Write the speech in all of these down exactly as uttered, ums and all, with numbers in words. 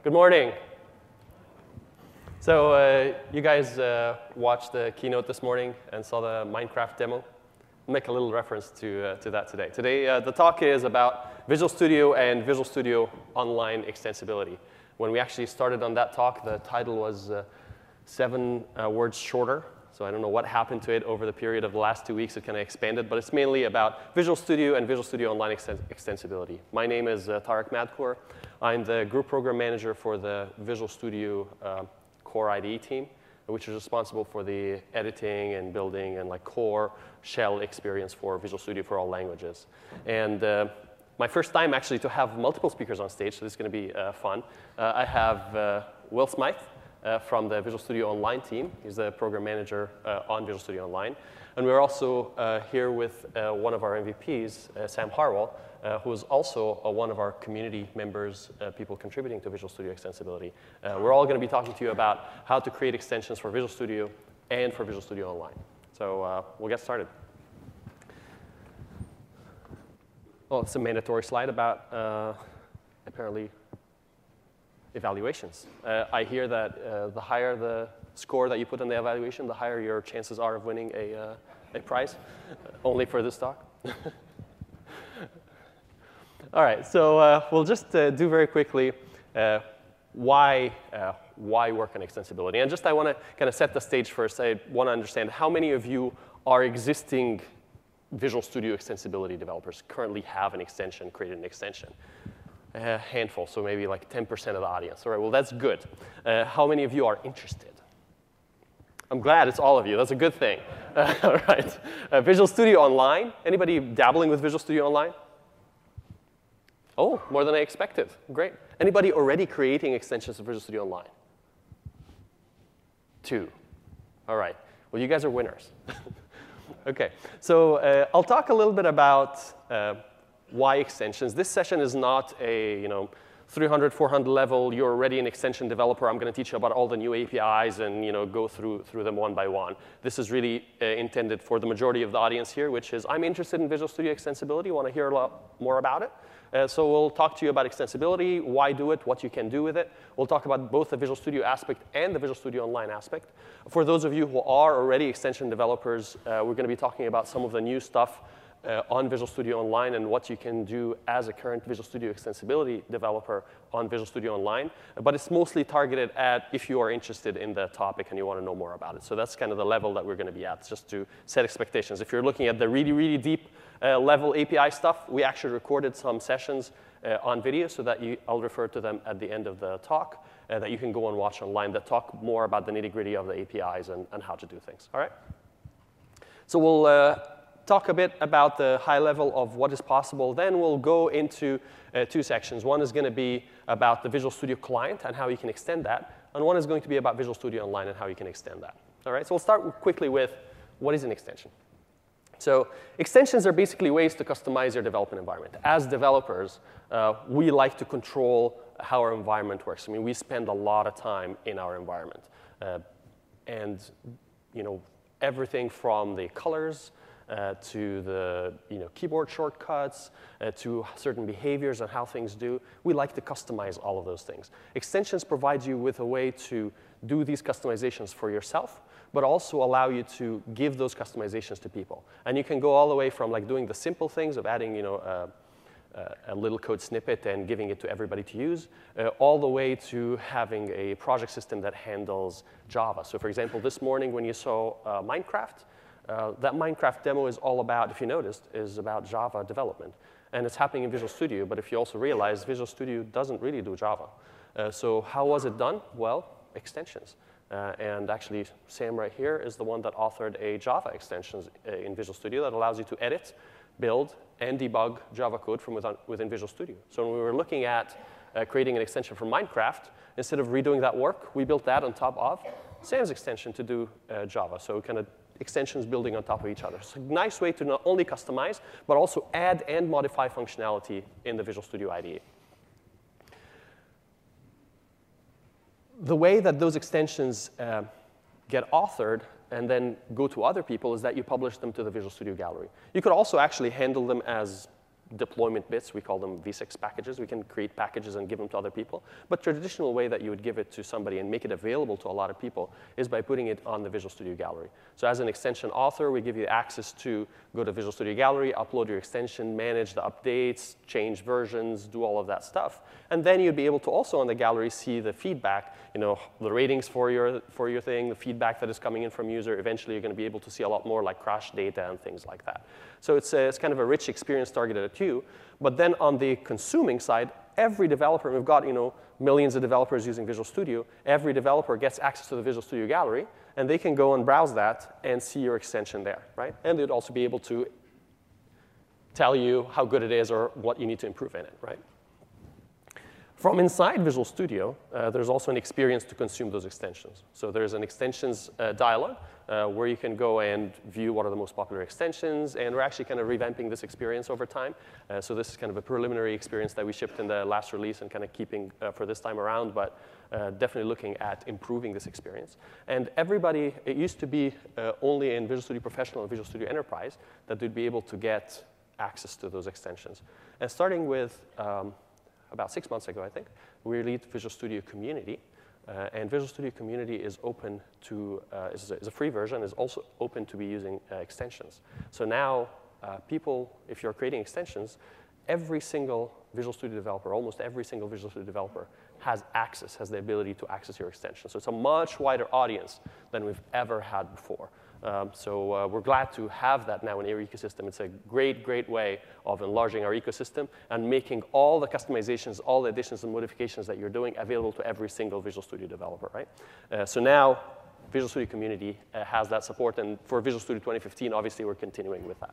Good morning. So uh, you guys uh, watched the keynote this morning and saw the Minecraft demo. I'll make a little reference to, uh, to that today. Today, uh, the talk is about Visual Studio and Visual Studio Online extensibility. When we actually started on that talk, the title was uh, seven uh, words shorter. So I don't know what happened to it over the period of the last two weeks. It kind of expanded, but it's mainly about Visual Studio and Visual Studio Online extens extensibility. My name is uh, Tarek Madkour. I'm the Group Program Manager for the Visual Studio uh, Core I D E team, which is responsible for the editing and building and like core shell experience for Visual Studio for all languages. And uh, my first time actually to have multiple speakers on stage, so this is going to be uh, fun. Uh, I have uh, Will Smythe. Uh, from the Visual Studio Online team. He's the program manager uh, on Visual Studio Online. And we're also uh, here with uh, one of our M V Ps, uh, Sam Harwell, uh, who is also uh, one of our community members, uh, people contributing to Visual Studio Extensibility. Uh, we're all going to be talking to you about how to create extensions for Visual Studio and for Visual Studio Online. So uh, we'll get started. Well, it's a mandatory slide about uh, apparently evaluations. Uh, I hear that uh, the higher the score that you put on the evaluation, the higher your chances are of winning a, uh, a prize, uh, only for this talk. All right, so uh, we'll just uh, do very quickly uh, why, uh, why work on extensibility. And just I want to kind of set the stage first. I want to understand how many of you are existing Visual Studio extensibility developers, currently have an extension, created an extension. A handful, so maybe like ten percent of the audience. All right, well, that's good. Uh, how many of you are interested? I'm glad it's all of you. That's a good thing. Uh, all right. Uh, Visual Studio Online. Anybody dabbling with Visual Studio Online? Oh, more than I expected. Great. Anybody already creating extensions of Visual Studio Online? Two. All right. Well, you guys are winners. OK. So uh, I'll talk a little bit about uh, why extensions. This session is not a you know three hundred, four hundred level. You're already an extension developer. I'm going to teach you about all the new A P Is and you know go through through them one by one. This is really uh, intended for the majority of the audience here, which is I'm interested in Visual Studio extensibility. Want to hear a lot more about it. Uh, so we'll talk to you about extensibility, why do it, what you can do with it. We'll talk about both the Visual Studio aspect and the Visual Studio Online aspect. For those of you who are already extension developers, uh, we're going to be talking about some of the new stuff Uh, on Visual Studio Online and what you can do as a current Visual Studio extensibility developer on Visual Studio Online. But it's mostly targeted at if you are interested in the topic and you want to know more about it. So that's kind of the level that we're going to be at, just to set expectations. If you're looking at the really, really deep uh, level A P I stuff, we actually recorded some sessions uh, on video so that you, I'll refer to them at the end of the talk uh, that you can go and watch online that talk more about the nitty-gritty of the A P Is and, and how to do things. All right? So we'll uh, talk a bit about the high level of what is possible. Then we'll go into uh, two sections. One is going to be about the Visual Studio Client and how you can extend that. And one is going to be about Visual Studio Online and how you can extend that. All right, so we'll start quickly with what is an extension. So extensions are basically ways to customize your development environment. As developers, uh, we like to control how our environment works. I mean, we spend a lot of time in our environment. Uh, and you know, everything from the colors Uh, to the you know, keyboard shortcuts, uh, to certain behaviors and how things do. We like to customize all of those things. Extensions provide you with a way to do these customizations for yourself, but also allow you to give those customizations to people. And you can go all the way from like doing the simple things of adding you know, uh, uh, a little code snippet and giving it to everybody to use, uh, all the way to having a project system that handles Java. So for example, this morning when you saw uh, Minecraft, Uh, that Minecraft demo is all about, if you noticed, is about Java development. And it's happening in Visual Studio, but if you also realize Visual Studio doesn't really do Java. Uh, so how was it done? Well, extensions. Uh, and actually, Sam right here is the one that authored a Java extension uh, in Visual Studio that allows you to edit, build, and debug Java code from within, within Visual Studio. So when we were looking at uh, creating an extension for Minecraft, instead of redoing that work, we built that on top of Sam's extension to do uh, Java. So kind of extensions building on top of each other. So a nice way to not only customize, but also add and modify functionality in the Visual Studio I D E. The way that those extensions uh, get authored and then go to other people is that you publish them to the Visual Studio Gallery. You could also actually handle them as deployment bits. We call them V six packages. We can create packages and give them to other people. But the traditional way that you would give it to somebody and make it available to a lot of people is by putting it on the Visual Studio Gallery. So as an extension author, we give you access to go to Visual Studio Gallery, upload your extension, manage the updates, change versions, do all of that stuff. And then you'd be able to also on the gallery see the feedback, you know, the ratings for your, for your thing, the feedback that is coming in from user. Eventually, you're going to be able to see a lot more like crash data and things like that. So it's, a, it's kind of a rich experience targeted at you. But then on the consuming side, every developer, we've got you know, millions of developers using Visual Studio, every developer gets access to the Visual Studio Gallery, and they can go and browse that and see your extension there, right? And they'd also be able to tell you how good it is or what you need to improve in it, right? From inside Visual Studio, uh, there's also an experience to consume those extensions. So there's an extensions uh, dialog uh, where you can go and view what are the most popular extensions, and we're actually kind of revamping this experience over time. Uh, so this is kind of a preliminary experience that we shipped in the last release and kind of keeping uh, for this time around, but uh, definitely looking at improving this experience. And everybody, it used to be uh, only in Visual Studio Professional and Visual Studio Enterprise that they'd be able to get access to those extensions. And starting with um, about six months ago, I think, we released Visual Studio Community. Uh, and Visual Studio Community is open to, uh, is, a, is a free version, is also open to be using uh, extensions. So now uh, people, if you're creating extensions, every single Visual Studio developer, almost every single Visual Studio developer has access, has the ability to access your extension. So it's a much wider audience than we've ever had before. Um, so uh, we're glad to have that now in our ecosystem. It's a great, great way of enlarging our ecosystem and making all the customizations, all the additions and modifications that you're doing available to every single Visual Studio developer, right? Uh, so now Visual Studio Community uh, has that support, and for Visual Studio twenty fifteen, obviously, we're continuing with that.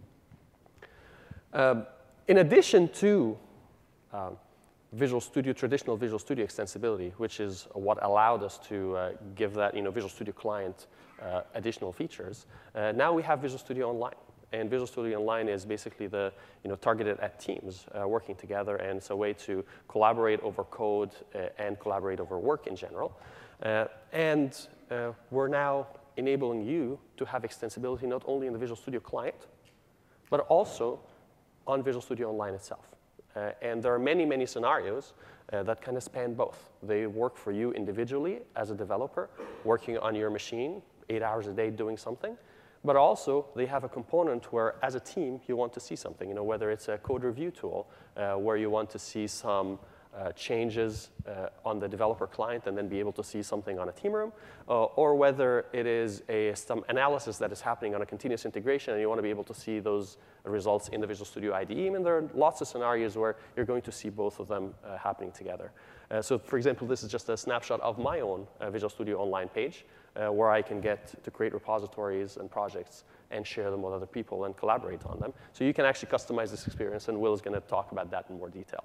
Um, in addition to um, Visual Studio, traditional Visual Studio extensibility, which is what allowed us to uh, give that you know, Visual Studio client uh, additional features, uh, now we have Visual Studio Online. And Visual Studio Online is basically the, you know, targeted at teams uh, working together, and it's a way to collaborate over code uh, and collaborate over work in general. Uh, and uh, we're now enabling you to have extensibility not only in the Visual Studio client, but also on Visual Studio Online itself. Uh, and there are many, many scenarios uh, that kind of span both. They work for you individually as a developer, working on your machine, eight hours a day doing something. But also, they have a component where, as a team, you want to see something. You know, whether it's a code review tool, uh, where you want to see some uh, changes uh, on the developer client and then be able to see something on a team room, uh, or whether it is a, some analysis that is happening on a continuous integration and you want to be able to see those results in the Visual Studio I D E. I mean, there are lots of scenarios where you're going to see both of them uh, happening together. Uh, so, for example, this is just a snapshot of my own uh, Visual Studio Online page, uh, where I can get to create repositories and projects and share them with other people and collaborate on them. So you can actually customize this experience, and Will is going to talk about that in more detail.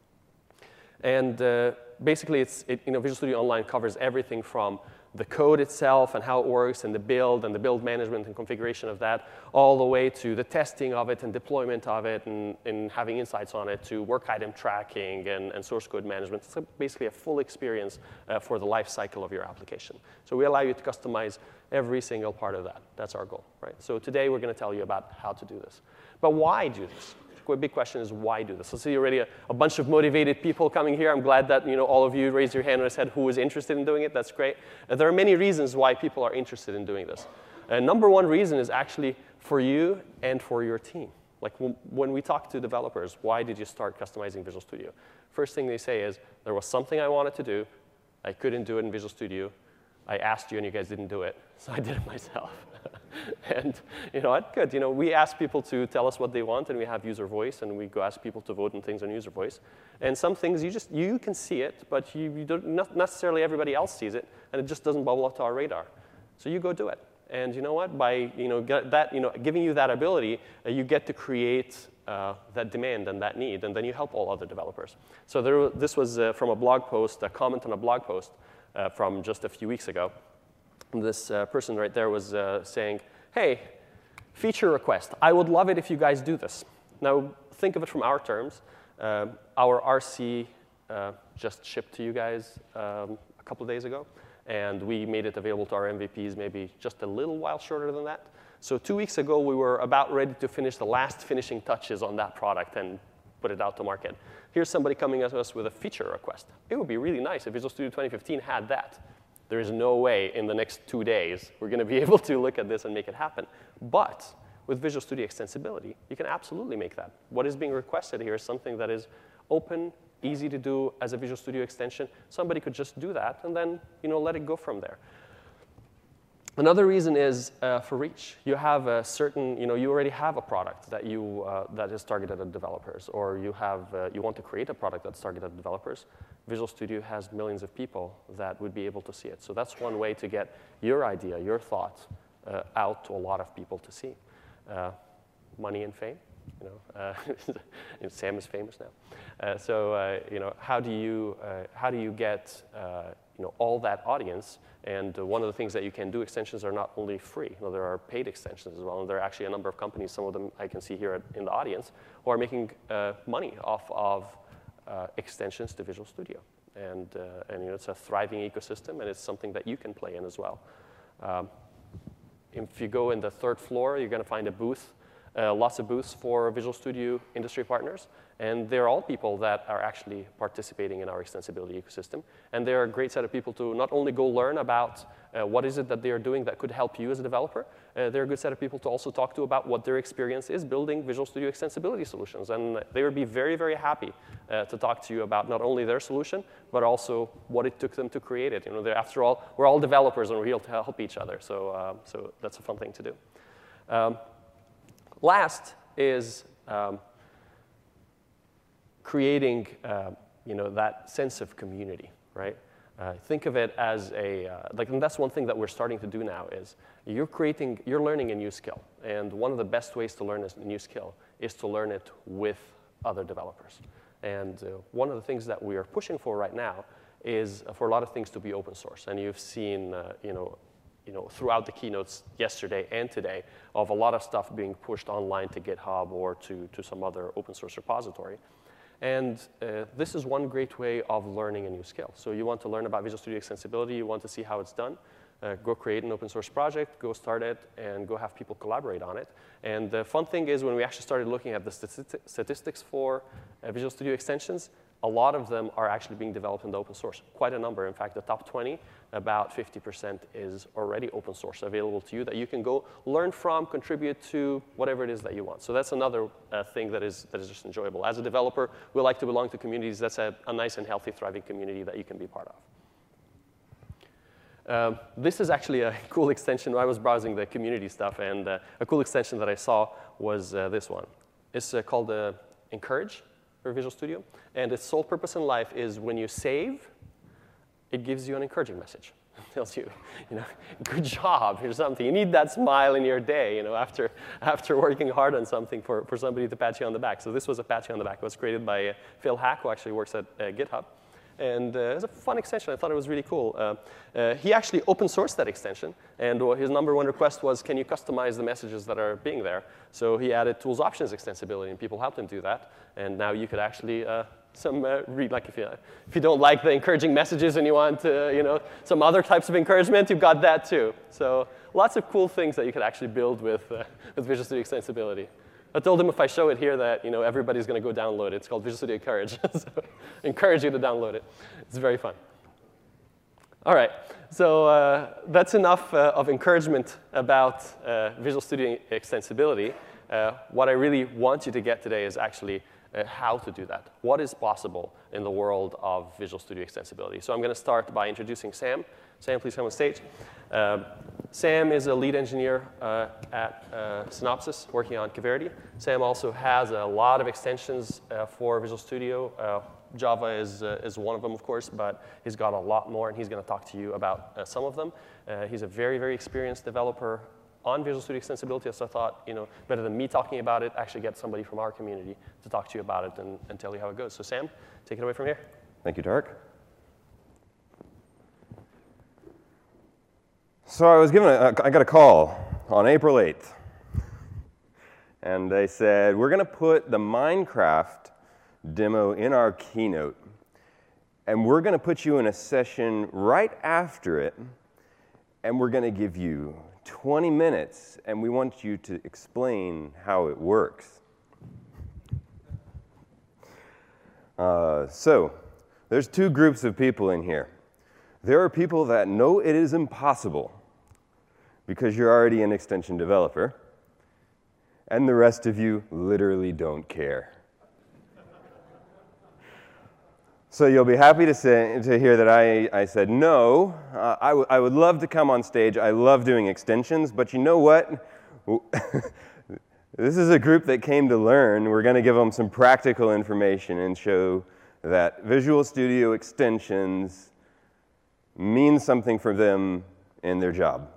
And uh, basically, it's, it, you know, Visual Studio Online covers everything from the code itself and how it works and the build and the build management and configuration of that, all the way to the testing of it and deployment of it and, and having insights on it, to work item tracking and, and source code management. It's basically a full experience uh, for the life cycle of your application. So we allow you to customize every single part of that. That's our goal, right? So today we're going to tell you about how to do this. But why do this? The big question is, why do this? So see already a, a bunch of motivated people coming here. I'm glad that you know all of you raised your hand and said who is interested in doing it. That's great. Uh, there are many reasons why people are interested in doing this. Uh, number one reason is actually for you and for your team. Like when we talk to developers, why did you start customizing Visual Studio? First thing they say is, there was something I wanted to do. I couldn't do it in Visual Studio. I asked you and you guys didn't do it, so I did it myself. And you know what? Good. You know, we ask people to tell us what they want, and we have user voice, and we go ask people to vote on things on user voice. And some things you just you can see it, but you, you don't not necessarily everybody else sees it, and it just doesn't bubble up to our radar. So you go do it. And you know what? By you know get that you know giving you that ability, uh, you get to create uh, that demand and that need, and then you help all other developers. So there, this was uh, from a blog post, a comment on a blog post uh, from just a few weeks ago. This uh, person right there was uh, saying, hey, feature request. I would love it if you guys do this. Now, think of it from our terms. Uh, our R C uh, just shipped to you guys um, a couple of days ago, and we made it available to our M V Ps maybe just a little while shorter than that. So two weeks ago, we were about ready to finish the last finishing touches on that product and put it out to market. Here's somebody coming at us with a feature request. It would be really nice if Visual Studio twenty fifteen had that. There is no way in the next two days we're going to be able to look at this and make it happen. But with Visual Studio Extensibility, you can absolutely make that. What is being requested here is something that is open, easy to do as a Visual Studio extension. Somebody could just do that and then you know, let it go from there. Another reason is uh, for reach. You have a certain, you know, you already have a product that you uh, that is targeted at developers, or you have uh, you want to create a product that's targeted at developers. Visual Studio has millions of people that would be able to see it. So that's one way to get your idea, your thought, uh, out to a lot of people to see. Uh, money and fame, you know. Uh, Sam is famous now. Uh, so uh, you know, how do you uh, how do you get uh, you know, all that audience? And uh, one of the things that you can do, extensions are not only free. You know, there are paid extensions as well. And there are actually a number of companies, some of them I can see here at, in the audience, who are making uh, money off of uh, extensions to Visual Studio. And, uh, and you know, it's a thriving ecosystem, and it's something that you can play in as well. Um, if you go in the third floor, you're going to find a booth, uh, lots of booths for Visual Studio industry partners. And they're all people that are actually participating in our extensibility ecosystem. And they're a great set of people to not only go learn about uh, what is it that they are doing that could help you as a developer, uh, they're a good set of people to also talk to about what their experience is building Visual Studio extensibility solutions. And they would be very, very happy uh, to talk to you about not only their solution, but also what it took them to create it. You know, after all, we're all developers and we're here to help each other. So, uh, so that's a fun thing to do. Um, last is, um, creating uh, you know, that sense of community, right? Uh, think of it as a, uh, like, and that's one thing that we're starting to do now is you're creating, you're learning a new skill. And one of the best ways to learn a new skill is to learn it with other developers. And uh, one of the things that we are pushing for right now is for a lot of things to be open source. And you've seen, uh, you know, you know, throughout the keynotes yesterday and today of a lot of stuff being pushed online to GitHub or to, to some other open source repository. And uh, this is one great way of learning a new skill. So you want to learn about Visual Studio Extensibility, you want to see how it's done, uh, go create an open source project, go start it, and go have people collaborate on it. And the fun thing is when we actually started looking at the stati statistics for uh, Visual Studio extensions, a lot of them are actually being developed in the open source. Quite a number. In fact, the top twenty, about fifty percent is already open source available to you that you can go learn from, contribute to, whatever it is that you want. So that's another uh, thing that is, that is just enjoyable. As a developer, we like to belong to communities. That's a, a nice and healthy, thriving community that you can be part of. Um, this is actually a cool extension. I was browsing the community stuff, and uh, a cool extension that I saw was uh, this one. It's uh, called uh, Encourage for Visual Studio. And its sole purpose in life is when you save, it gives you an encouraging message. It tells you, you know, good job, here's something. You need that smile in your day, you know, after, after working hard on something for, for somebody to pat you on the back. So this was a pat you on the back. It was created by uh, Phil Hack, who actually works at uh, GitHub. And uh, it was a fun extension. I thought it was really cool. Uh, uh, he actually open sourced that extension. And uh, his number one request was, can you customize the messages that are being there? So he added tools options extensibility, and people helped him do that. And now you could actually, uh, some uh, read, like if you, if you don't like the encouraging messages and you want uh, you know, some other types of encouragement, you've got that too. So lots of cool things that you could actually build with, uh, with Visual Studio Extensibility. I told him if I show it here that you know, everybody's going to go download it. It's called Visual Studio Courage. So encourage you to download it. It's very fun. All right, so uh, that's enough uh, of encouragement about uh, Visual Studio Extensibility. Uh, what I really want you to get today is actually uh, how to do that. What is possible in the world of Visual Studio Extensibility? So I'm going to start by introducing Sam. Sam, please come on stage. Uh, Sam is a lead engineer uh, at uh, Synopsys working on Coverity. Sam also has a lot of extensions uh, for Visual Studio. Uh, Java is, uh, is one of them, of course, but he's got a lot more, and he's going to talk to you about uh, some of them. Uh, he's a very, very experienced developer on Visual Studio Extensibility, so I thought, you know, better than me talking about it, actually get somebody from our community to talk to you about it and, and tell you how it goes. So Sam, take it away from here. Thank you, Tarek. So I was given a, I got a call on April eighth, and they said, we're going to put the Minecraft demo in our keynote, and we're going to put you in a session right after it, and we're going to give you twenty minutes, and we want you to explain how it works. Uh, so, there's two groups of people in here. There are people that know it is impossible because you're already an extension developer, and the rest of you literally don't care. So you'll be happy to, say, to hear that I, I said no. Uh, I, w I would love to come on stage. I love doing extensions, but you know what? This is a group that came to learn. We're going to give them some practical information and show that Visual Studio extensions mean something for them in their job.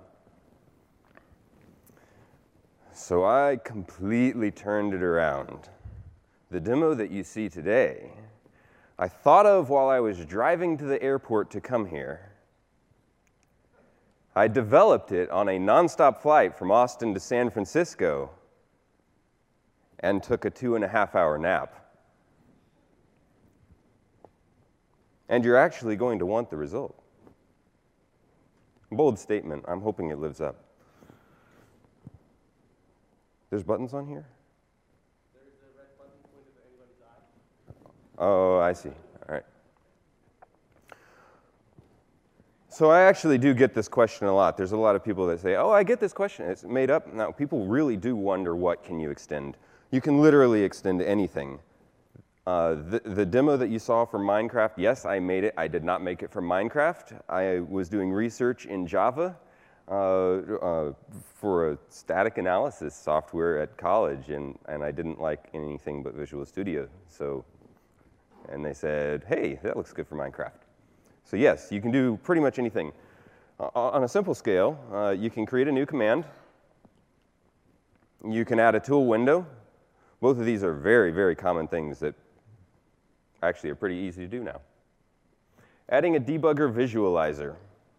So I completely turned it around. The demo that you see today, I thought of while I was driving to the airport to come here. I developed it on a nonstop flight from Austin to San Francisco and took a two and a half hour nap. And you're actually going to want the result. Bold statement. I'm hoping it lives up. There's buttons on here? There's a red button pointed at anybody's eye. Oh, I see. All right. So I actually do get this question a lot. There's a lot of people that say, oh, I get this question. It's made up. Now, people really do wonder, what can you extend? You can literally extend anything. Uh, the, the demo that you saw for Minecraft, yes, I made it. I did not make it for Minecraft. I was doing research in Java uh, uh, for a static analysis software at college, and, and I didn't like anything but Visual Studio. So, and they said, hey, that looks good for Minecraft. So yes, you can do pretty much anything. Uh, on a simple scale, uh, you can create a new command. You can add a tool window. Both of these are very, very common things that actually are pretty easy to do now. Adding a debugger visualizer.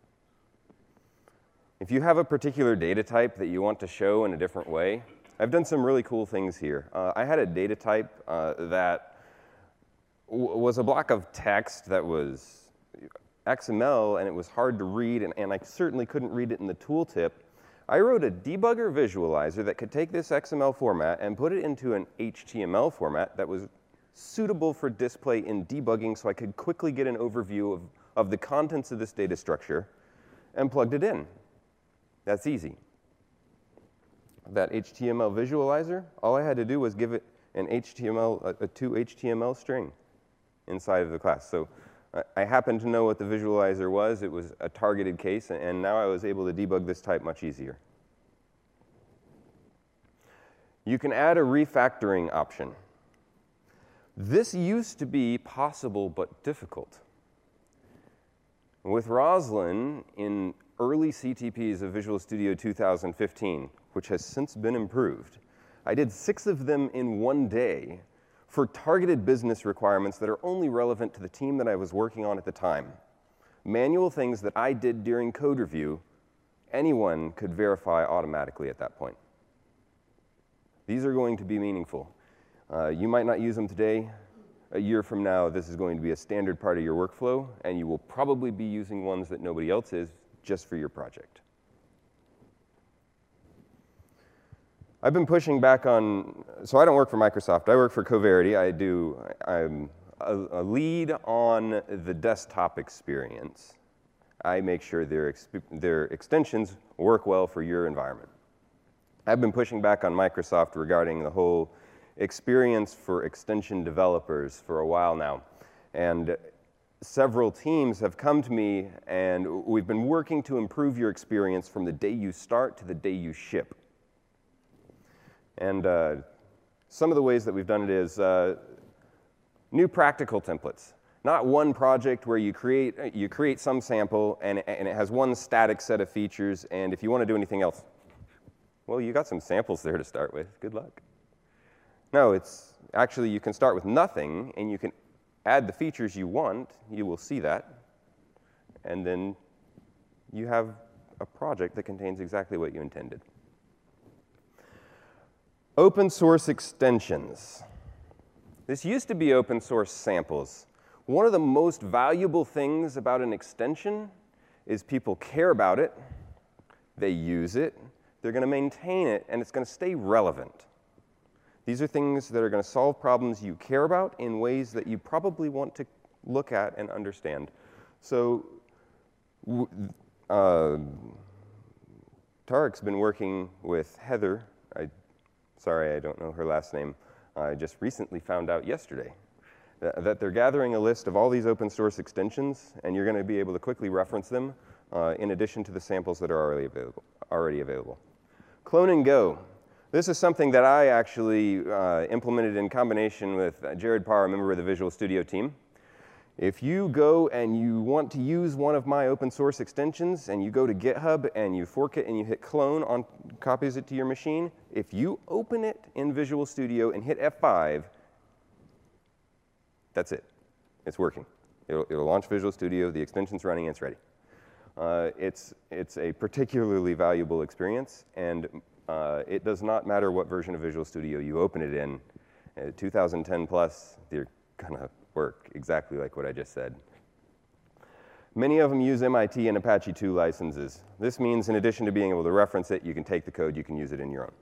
If you have a particular data type that you want to show in a different way, I've done some really cool things here. Uh, I had a data type uh, that w was a block of text that was X M L, and it was hard to read, and, and I certainly couldn't read it in the tooltip. I wrote a debugger visualizer that could take this X M L format and put it into an H T M L format that was suitable for display in debugging, so I could quickly get an overview of, of the contents of this data structure, and plugged it in. That's easy. That H T M L visualizer, all I had to do was give it an H T M L, a, a two H T M L string inside of the class. So I, I happened to know what the visualizer was. It was a targeted case, and now I was able to debug this type much easier. You can add a refactoring option. This used to be possible but difficult. With Roslyn, in early C T Ps of Visual Studio two thousand fifteen, which has since been improved, I did six of them in one day for targeted business requirements that are only relevant to the team that I was working on at the time. Manual things that I did during code review, anyone could verify automatically at that point. These are going to be meaningful. Uh, you might not use them today. A year from now, this is going to be a standard part of your workflow, and you will probably be using ones that nobody else is just for your project. I've been pushing back on, so I don't work for Microsoft. I work for Coverity. I do, I'm a, a lead on the desktop experience. I make sure their, exp their extensions work well for your environment. I've been pushing back on Microsoft regarding the whole experience for extension developers for a while now. And several teams have come to me, and we've been working to improve your experience from the day you start to the day you ship. And uh, some of the ways that we've done it is uh, new practical templates. Not one project where you create, you create some sample, and, and it has one static set of features, and if you want to do anything else, well, you got some samples there to start with. Good luck. No, it's actually, you can start with nothing, and you can add the features you want. You will see that. And then you have a project that contains exactly what you intended. Open source extensions. This used to be open source samples. One of the most valuable things about an extension is people care about it, they use it, they're going to maintain it, and it's going to stay relevant. These are things that are going to solve problems you care about in ways that you probably want to look at and understand. So uh, Tarek's been working with Heather. I, sorry, I don't know her last name. I just recently found out yesterday that, that they're gathering a list of all these open source extensions, and you're going to be able to quickly reference them uh, in addition to the samples that are already available. Already available. Clone and Go. This is something that I actually uh, implemented in combination with uh, Jared Parr, a member of the Visual Studio team. If you go and you want to use one of my open source extensions and you go to GitHub and you fork it and you hit clone on copies it to your machine, if you open it in Visual Studio and hit F five, that's it. It's working. It'll, it'll launch Visual Studio, the extension's running, and it's ready. Uh, it's, it's a particularly valuable experience, and uh, it does not matter what version of Visual Studio you open it in. Uh, two thousand ten plus, they're gonna work exactly like what I just said. Many of them use M I T and Apache two licenses. This means in addition to being able to reference it, you can take the code, you can use it in your own.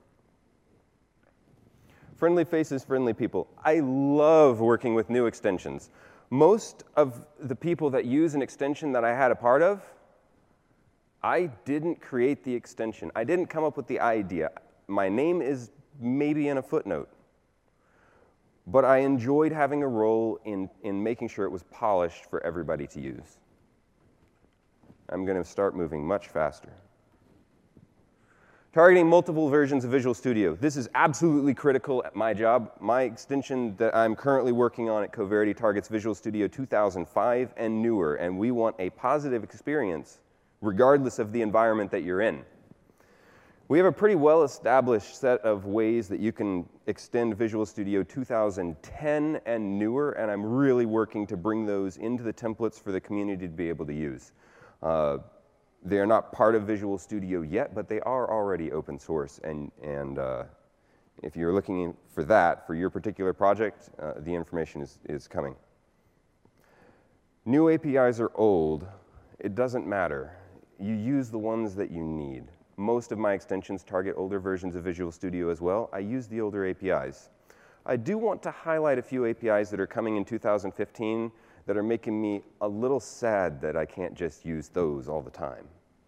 Friendly faces, friendly people. I love working with new extensions. Most of the people that use an extension that I had a part of, I didn't create the extension. I didn't come up with the idea. My name is maybe in a footnote. But I enjoyed having a role in, in making sure it was polished for everybody to use. I'm going to start moving much faster. Targeting multiple versions of Visual Studio. This is absolutely critical at my job. My extension that I'm currently working on at Coverity targets Visual Studio two thousand five and newer, and we want a positive experience regardless of the environment that you're in. We have a pretty well-established set of ways that you can extend Visual Studio two thousand ten and newer, and I'm really working to bring those into the templates for the community to be able to use. Uh, they are not part of Visual Studio yet, but they are already open source, and, and uh, if you're looking for that for your particular project, uh, the information is, is coming. New A P Is are old. It doesn't matter. You use the ones that you need. Most of my extensions target older versions of Visual Studio as well. I use the older A P Is. I do want to highlight a few A P Is that are coming in two thousand fifteen that are making me a little sad that I can't just use those all the time.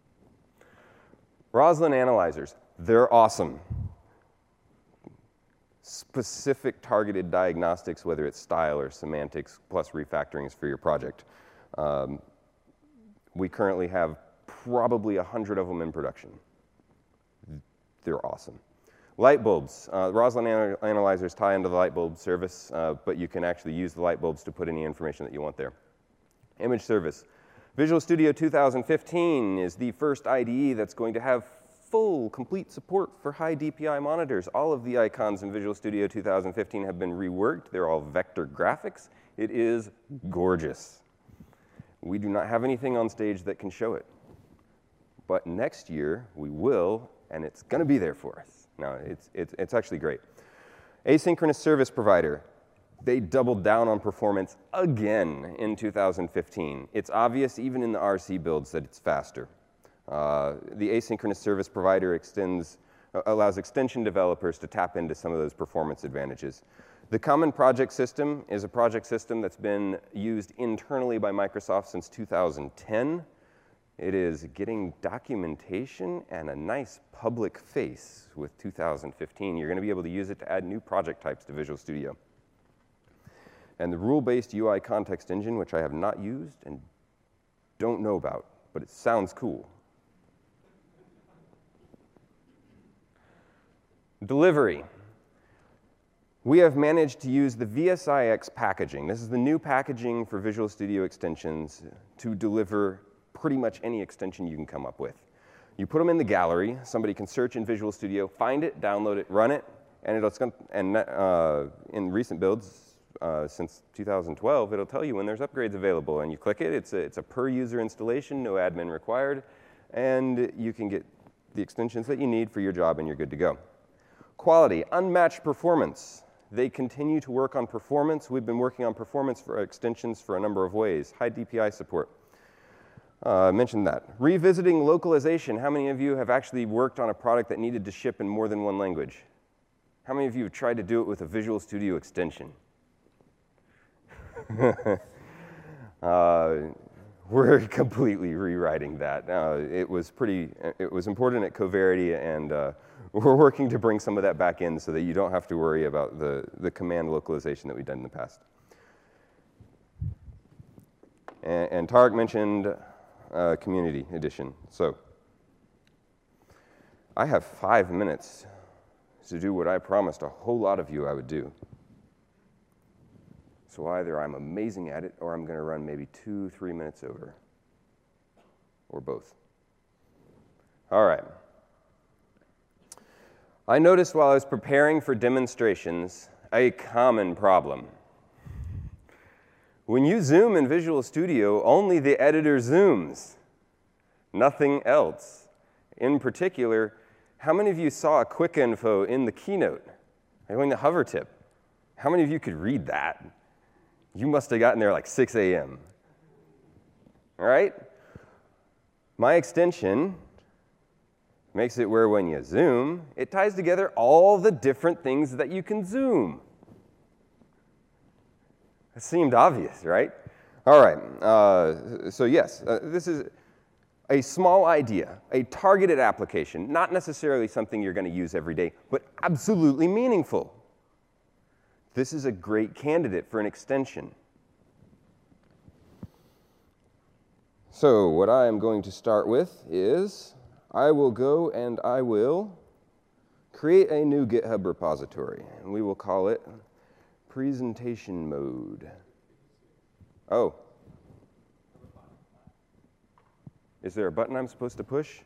Roslyn analyzers, they're awesome. Specific targeted diagnostics, whether it's style or semantics, plus refactorings for your project. Um, we currently have probably a hundred of them in production. They're awesome. Light bulbs. Uh, Roslyn anal analyzers tie into the light bulb service, uh, but you can actually use the light bulbs to put any information that you want there. Image service. Visual Studio two thousand fifteen is the first I D E that's going to have full, complete support for high D P I monitors. All of the icons in Visual Studio two thousand fifteen have been reworked. They're all vector graphics. It is gorgeous. We do not have anything on stage that can show it. But next year, we will, and it's going to be there for us. No, it's, it's, it's actually great. Asynchronous service provider. They doubled down on performance again in two thousand fifteen. It's obvious even in the R C builds that it's faster. Uh, the asynchronous service provider extends, uh, allows extension developers to tap into some of those performance advantages. The Common Project System is a project system that's been used internally by Microsoft since two thousand ten. It is getting documentation and a nice public face with two thousand fifteen. You're going to be able to use it to add new project types to Visual Studio. And the rule-based U I context engine, which I have not used and don't know about, but it sounds cool. Delivery. We have managed to use the V S I X packaging. This is the new packaging for Visual Studio extensions to deliver pretty much any extension you can come up with. You put them in the gallery. Somebody can search in Visual Studio, find it, download it, run it, and it'll and uh, in recent builds uh, since two thousand twelve, it'll tell you when there's upgrades available. And you click it. It's a, it's a per-user installation, no admin required, and you can get the extensions that you need for your job, and you're good to go. Quality, unmatched performance. They continue to work on performance. We've been working on performance for extensions for a number of ways. High D P I support. Uh, I mentioned that. Revisiting localization. How many of you have actually worked on a product that needed to ship in more than one language? How many of you have tried to do it with a Visual Studio extension? uh, we're completely rewriting that. Uh, it was pretty, it was important at Coverity, and uh, we're working to bring some of that back in so that you don't have to worry about the, the command localization that we've done in the past. And, and Tarek mentioned uh, Community Edition. So I have five minutes to do what I promised a whole lot of you I would do. So either I'm amazing at it, or I'm going to run maybe two, three minutes over, or both. All right. I noticed while I was preparing for demonstrations a common problem. When you zoom in Visual Studio, only the editor zooms, nothing else. In particular, how many of you saw a quick info in the keynote, like in the hover tip? How many of you could read that? You must have gotten there like six A M All right? My extension makes it where when you zoom, it ties together all the different things that you can zoom. It seemed obvious, right? All right, uh, so yes, uh, this is a small idea, a targeted application, not necessarily something you're going to use every day, but absolutely meaningful. This is a great candidate for an extension. So what I am going to start with is I will go and I will create a new GitHub repository, and we will call it presentation mode. Oh. Is there a button I'm supposed to push?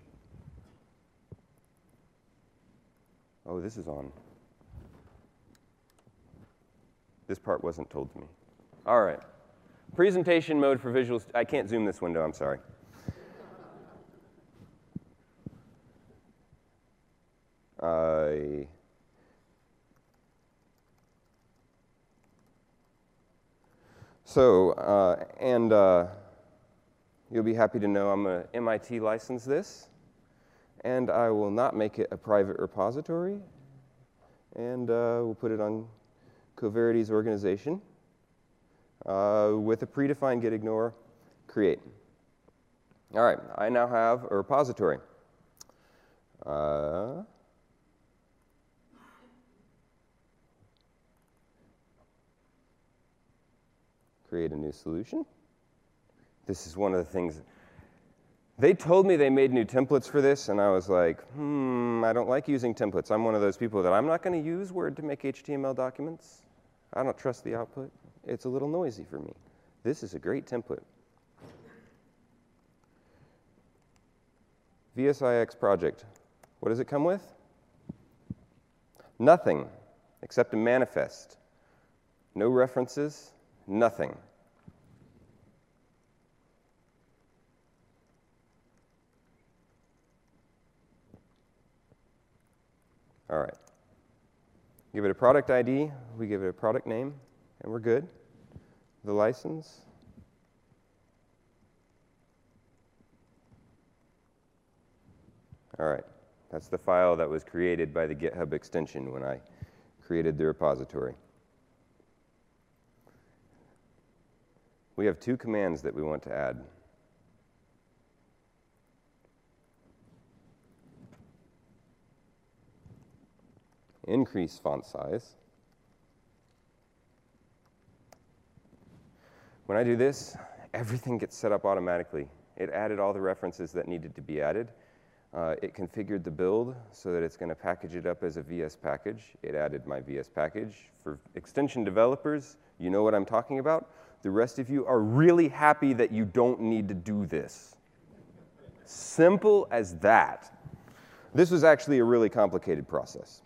Oh, this is on. This part wasn't told to me. All right. Presentation mode for Visual Studio. I can't zoom this window, I'm sorry. Uh, so, uh, and uh, you'll be happy to know I'm going to M I T license this, and I will not make it a private repository, and uh, we'll put it on Coverity's organization uh, with a predefined gitignore create. All right, I now have a repository. Uh, create a new solution. This is one of the things. They told me they made new templates for this, and I was like, hmm, I don't like using templates. I'm one of those people that I'm not going to use Word to make H T M L documents. I don't trust the output. It's a little noisy for me. This is a great template. V S I X project. What does it come with? Nothing except a manifest. No references, nothing. All right. Give it a product I D, we give it a product name, and we're good. The license. All right. That's the file that was created by the GitHub extension when I created the repository. We have two commands that we want to add. Increase font size. When I do this, everything gets set up automatically. It added all the references that needed to be added. Uh, it configured the build so that it's going to package it up as a V S package. It added my V S package. For extension developers, you know what I'm talking about. The rest of you are really happy that you don't need to do this. Simple as that. This was actually a really complicated process.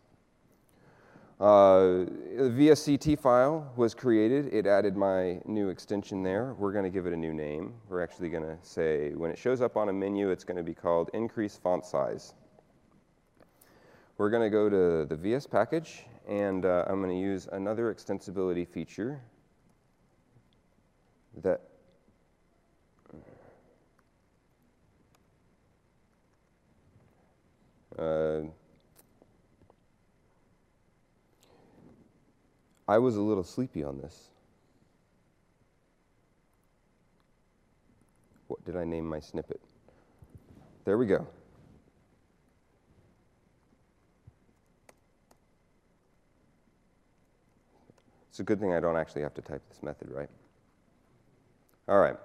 Uh, the V S C T file was created. It added my new extension there. We're going to give it a new name. We're actually going to say, when it shows up on a menu, it's going to be called increase font size. We're going to go to the V S package, and uh, I'm going to use another extensibility feature that Uh, I was a little sleepy on this. What did I name my snippet? There we go. It's a good thing I don't actually have to type this method, right? All right.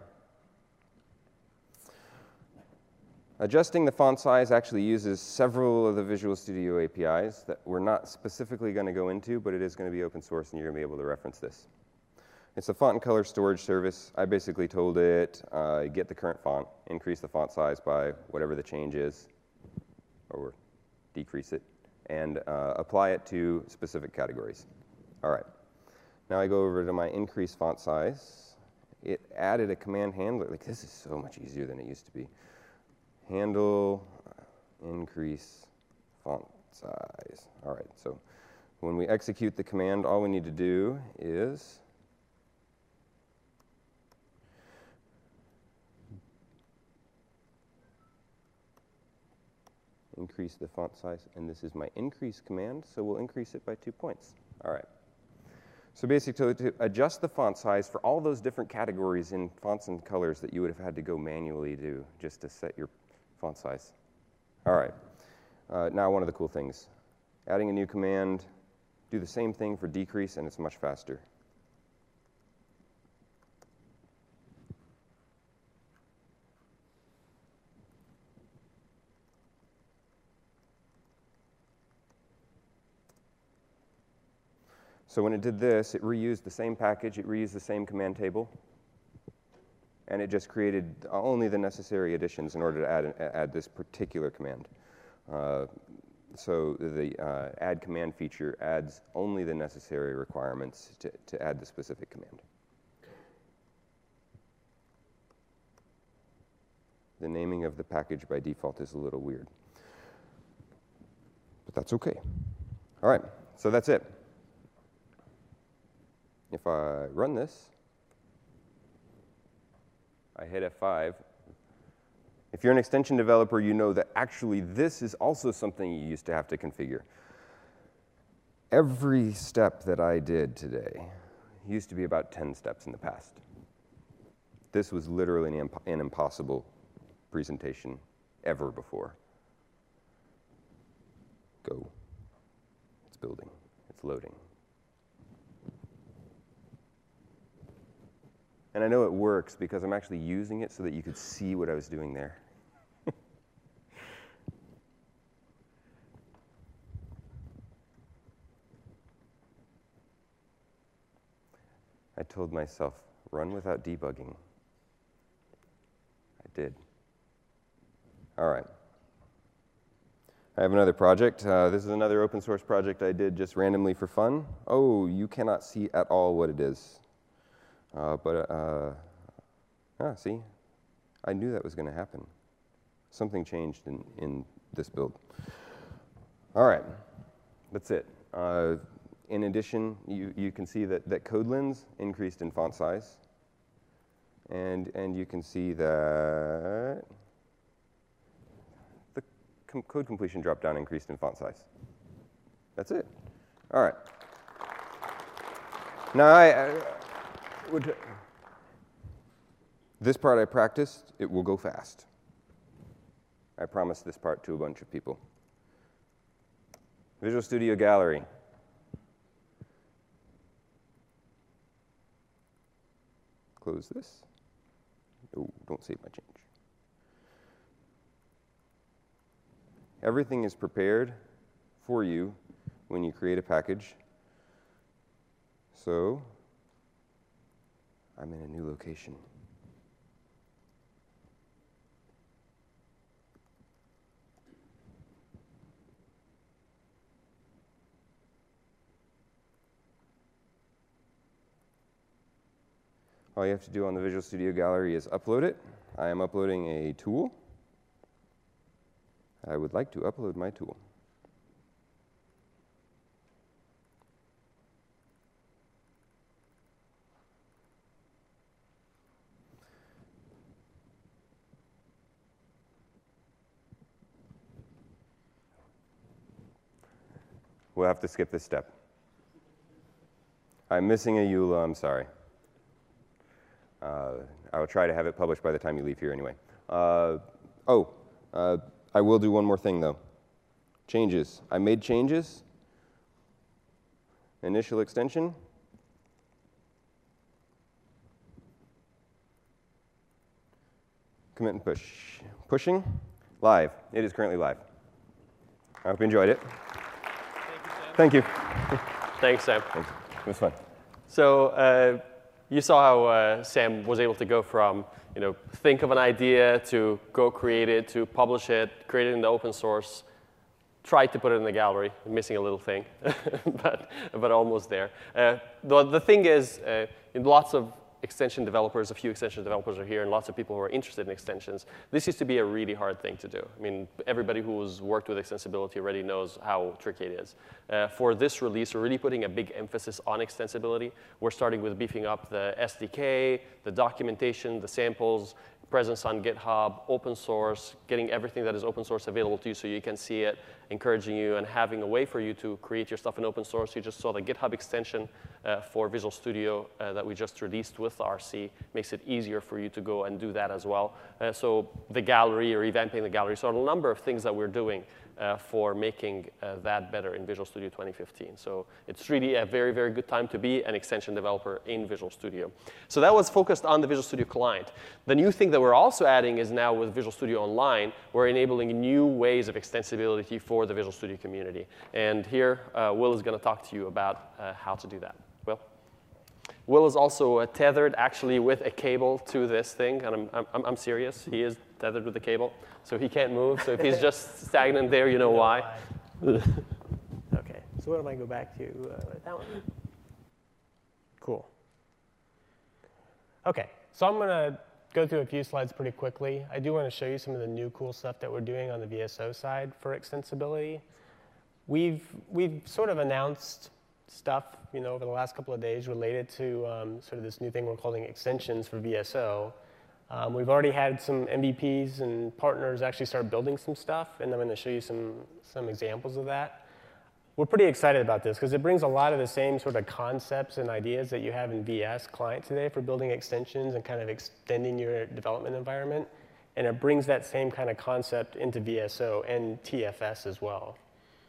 Adjusting the font size actually uses several of the Visual Studio A P Is that we're not specifically going to go into, but it is going to be open source and you're going to be able to reference this. It's a font and color storage service. I basically told it, uh, get the current font, increase the font size by whatever the change is, or decrease it, and uh, apply it to specific categories. All right. Now I go over to my increase font size. It added a command handler. Like, this is so much easier than it used to be. Handle, increase font size. All right, so when we execute the command, all we need to do is increase the font size, and this is my increase command, so we'll increase it by two points. All right. So basically, to adjust the font size for all those different categories in fonts and colors that you would have had to go manually do just to set your font size. All right. Uh, now, one of the cool things. Adding a new command, do the same thing for decrease, and it's much faster. So when it did this, it reused the same package, it reused the same command table, and it just created only the necessary additions in order to add, add this particular command. Uh, so the uh, add command feature adds only the necessary requirements to, to add the specific command. The naming of the package by default is a little weird, but that's okay. All right, so that's it. If I run this, I hit F five. If you're an extension developer, you know that actually this is also something you used to have to configure. Every step that I did today used to be about ten steps in the past. This was literally an, imp an impossible presentation ever before. Go. It's building. It's loading. And I know it works because I'm actually using it so that you could see what I was doing there. I told myself, run without debugging. I did. All right. I have another project. Uh, this is another open source project I did just randomly for fun. Oh, you cannot see at all what it is. Uh, but, uh, ah, see, I knew that was going to happen. Something changed in, in this build. All right, that's it. Uh, in addition, you, you can see that, that CodeLens increased in font size. And, and you can see that the com code completion dropdown increased in font size. That's it. All right. Now, I... I Would, this part I practiced, it will go fast. I promised this part to a bunch of people. Visual Studio Gallery. Close this. Oh, don't save my change. Everything is prepared for you when you create a package. So, I'm in a new location. All you have to do on the Visual Studio Gallery is upload it. I am uploading a tool. I would like to upload my tool. we'll have to skip this step. I'm missing a E U L A, I'm sorry. Uh, I will try to have it published by the time you leave here anyway. Uh, oh, uh, I will do one more thing though. Changes. I made changes. Initial extension. Commit and push. Pushing. Live. It is currently live. I hope you enjoyed it. Thank you, Sam. Thanks, Sam. Thanks. It was fun. So uh, you saw how uh, Sam was able to go from, you know, think of an idea to go create it, to publish it, create it in the open source, try to put it in the gallery, missing a little thing, but, but almost there. Uh, the, the thing is, uh, in lots of extension developers, a few extension developers are here, and lots of people who are interested in extensions. This used to be a really hard thing to do. I mean, everybody who's worked with extensibility already knows how tricky it is. Uh, for this release, we're really putting a big emphasis on extensibility. We're starting with beefing up the S D K, the documentation, the samples, presence on GitHub, open source, getting everything that is open source available to you so you can see it, encouraging you and having a way for you to create your stuff in open source. You just saw the GitHub extension uh, for Visual Studio uh, that we just released with R C. Makes it easier for you to go and do that as well. Uh, so the gallery or revamping the gallery. So a number of things that we're doing uh, for making uh, that better in Visual Studio twenty fifteen. So it's really a very, very good time to be an extension developer in Visual Studio. So that was focused on the Visual Studio client. The new thing that we're also adding is now with Visual Studio Online, we're enabling new ways of extensibility for the Visual Studio community. And here, uh, Will is going to talk to you about uh, how to do that. Will? Will is also uh, tethered actually with a cable to this thing, and I'm, I'm, I'm serious. He is tethered with the cable, so he can't move. So if he's just stagnant there, you know, you know why. why. OK, so what am I go back to? Uh, that one. Cool. OK, so I'm going to go through a few slides pretty quickly. I do want to show you some of the new cool stuff that we're doing on the V S O side for extensibility. We've, we've sort of announced stuff, you know, over the last couple of days related to um, sort of this new thing we're calling extensions for V S O. Um, we've already had some M V Ps and partners actually start building some stuff, and I'm going to show you some, some examples of that. We're pretty excited about this because it brings a lot of the same sort of concepts and ideas that you have in V S Client today for building extensions and kind of extending your development environment. And it brings that same kind of concept into V S O and T F S as well.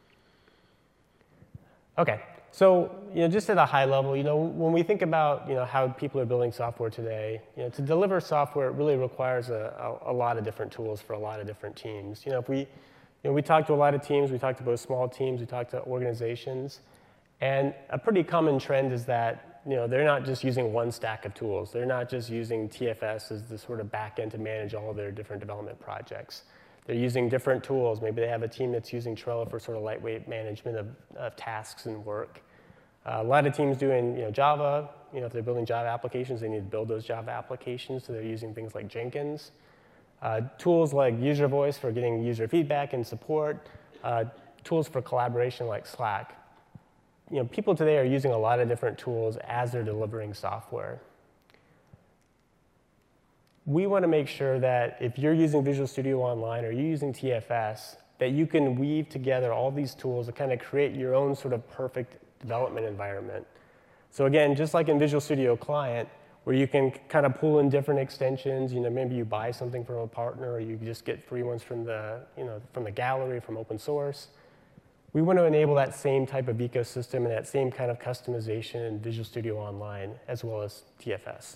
OK, so you know, just at a high level, you know, when we think about you know, how people are building software today, you know, to deliver software, it really requires a, a, a lot of different tools for a lot of different teams. You know, if we You know, we talk to a lot of teams. We talk to both small teams. We talk to organizations. And a pretty common trend is that you know, they're not just using one stack of tools. They're not just using T F S as the sort of back end to manage all of their different development projects. They're using different tools. Maybe they have a team that's using Trello for sort of lightweight management of, of tasks and work. Uh, a lot of teams doing you know, Java. You know, if they're building Java applications, they need to build those Java applications. So they're using things like Jenkins. Uh, tools like user voice for getting user feedback and support, uh, tools for collaboration like Slack. You know, people today are using a lot of different tools as they're delivering software. We want to make sure that if you're using Visual Studio Online or you're using T F S, that you can weave together all these tools to kind of create your own sort of perfect development environment. So again, just like in Visual Studio Client, where you can kind of pull in different extensions. You know, maybe you buy something from a partner, or you just get free ones from the, you know, from the gallery, from open source. We want to enable that same type of ecosystem and that same kind of customization in Visual Studio Online, as well as T F S.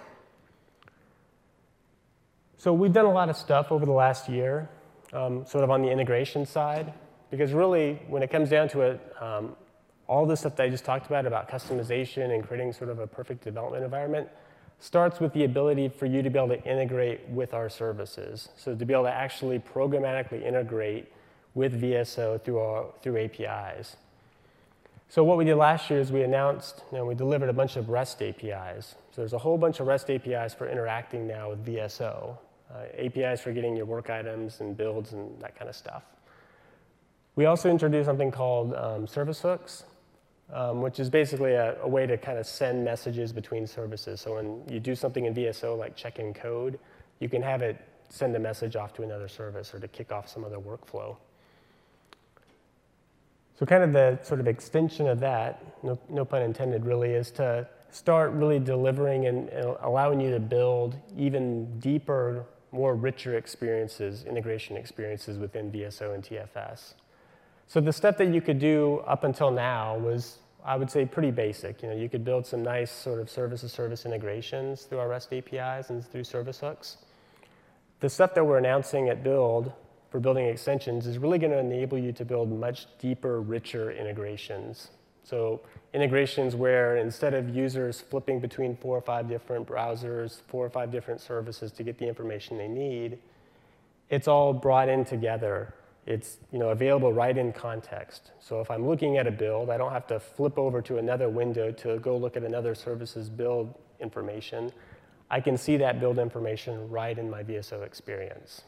So we've done a lot of stuff over the last year, um, sort of on the integration side, because really, when it comes down to it, um, all this stuff that I just talked about, about customization and creating sort of a perfect development environment, starts with the ability for you to be able to integrate with our services. So to be able to actually programmatically integrate with V S O through, our, through A P Is. So what we did last year is we announced, you know, we delivered a bunch of REST A P Is. So there's a whole bunch of REST A P Is for interacting now with V S O. Uh, A P Is for getting your work items and builds and that kind of stuff. We also introduced something called um, service hooks. Um, which is basically a, a way to kind of send messages between services. So when you do something in V S O, like check in code, you can have it send a message off to another service or to kick off some other workflow. So kind of the sort of extension of that, no, no pun intended really, is to start really delivering and, and allowing you to build even deeper, more richer experiences, integration experiences within V S O and T F S. So the stuff that you could do up until now was, I would say, pretty basic. You know, you could build some nice sort of service-to-service integrations through our REST A P Is and through service hooks. The stuff that we're announcing at Build for building extensions is really going to enable you to build much deeper, richer integrations. So integrations where instead of users flipping between four or five different browsers, four or five different services to get the information they need, it's all brought in together. It's, you know, available right in context. So if I'm looking at a build, I don't have to flip over to another window to go look at another service's build information. I can see that build information right in my V S O experience.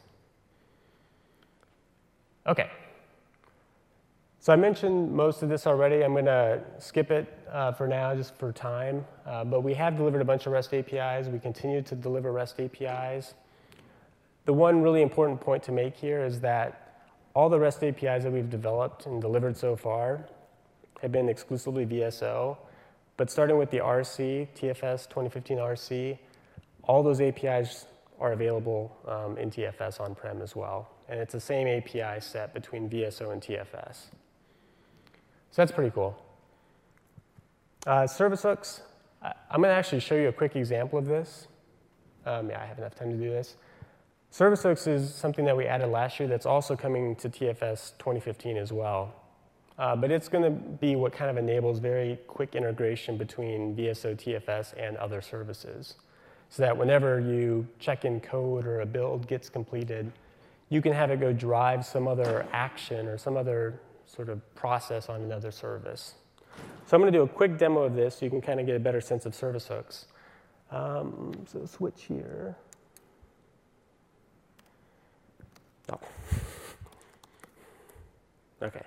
OK. So I mentioned most of this already. I'm going to skip it uh, for now, just for time. Uh, but we have delivered a bunch of REST A P Is. We continue to deliver REST A P Is. The one really important point to make here is that all the REST A P Is that we've developed and delivered so far have been exclusively V S O. But starting with the R C, T F S twenty fifteen R C, all those A P Is are available um, in T F S on-prem as well. And it's the same A P I set between V S O and T F S. So that's pretty cool. Uh, service hooks, I, I'm going to actually show you a quick example of this. Um, yeah, I have enough time to do this. Service hooks is something that we added last year that's also coming to T F S twenty fifteen as well. Uh, but it's going to be what kind of enables very quick integration between V S O, T F S, and other services. So that whenever you check in code or a build gets completed, you can have it go drive some other action or some other sort of process on another service. So I'm going to do a quick demo of this so you can kind of get a better sense of service hooks. Um, so switch here. Oh. OK.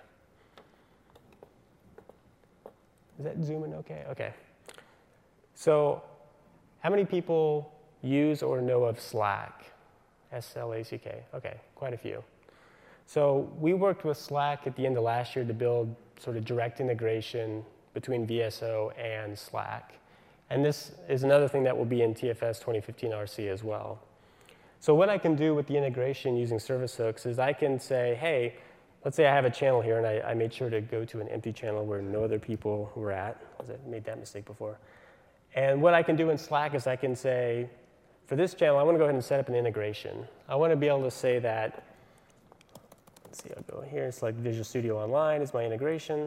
Is that zoom in OK? OK. So how many people use or know of Slack? S L A C K. OK, quite a few. So we worked with Slack at the end of last year to build sort of direct integration between V S O and Slack. And this is another thing that will be in T F S twenty fifteen R C as well. So what I can do with the integration using service hooks is I can say, hey, let's say I have a channel here, and I, I made sure to go to an empty channel where no other people were at, because I made that mistake before. And what I can do in Slack is I can say, for this channel, I want to go ahead and set up an integration. I want to be able to say that, let's see, I'll go here. It's like Visual Studio Online is my integration.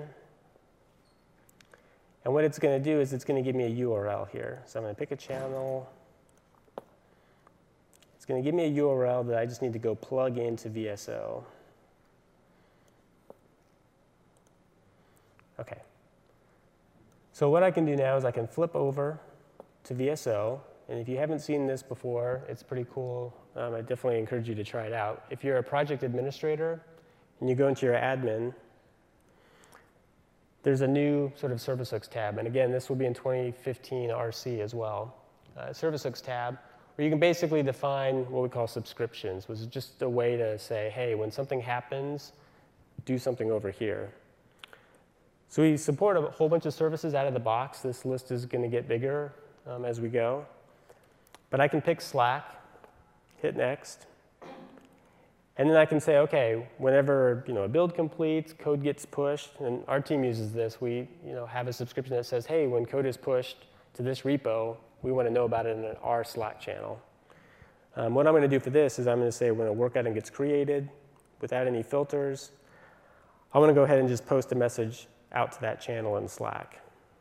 And what it's going to do is it's going to give me a U R L here. So I'm going to pick a channel. It's going to give me a U R L that I just need to go plug into V S O. OK. So what I can do now is I can flip over to V S O. And if you haven't seen this before, it's pretty cool. Um, I definitely encourage you to try it out. If you're a project administrator and you go into your admin, there's a new sort of service hooks tab. And again, this will be in twenty fifteen R C as well. Uh, service hooks tab, where you can basically define what we call subscriptions, which is just a way to say, hey, when something happens, do something over here. So we support a whole bunch of services out of the box. This list is going to get bigger um, as we go. But I can pick Slack, hit next, and then I can say, OK, whenever you know, a build completes, code gets pushed, and our team uses this. We you know, have a subscription that says, hey, when code is pushed to this repo, we want to know about it in our Slack channel. Um, what I'm going to do for this is I'm going to say when a work item gets created without any filters, I want to go ahead and just post a message out to that channel in Slack.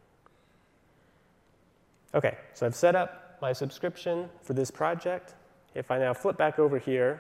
OK, so I've set up my subscription for this project. If I now flip back over here,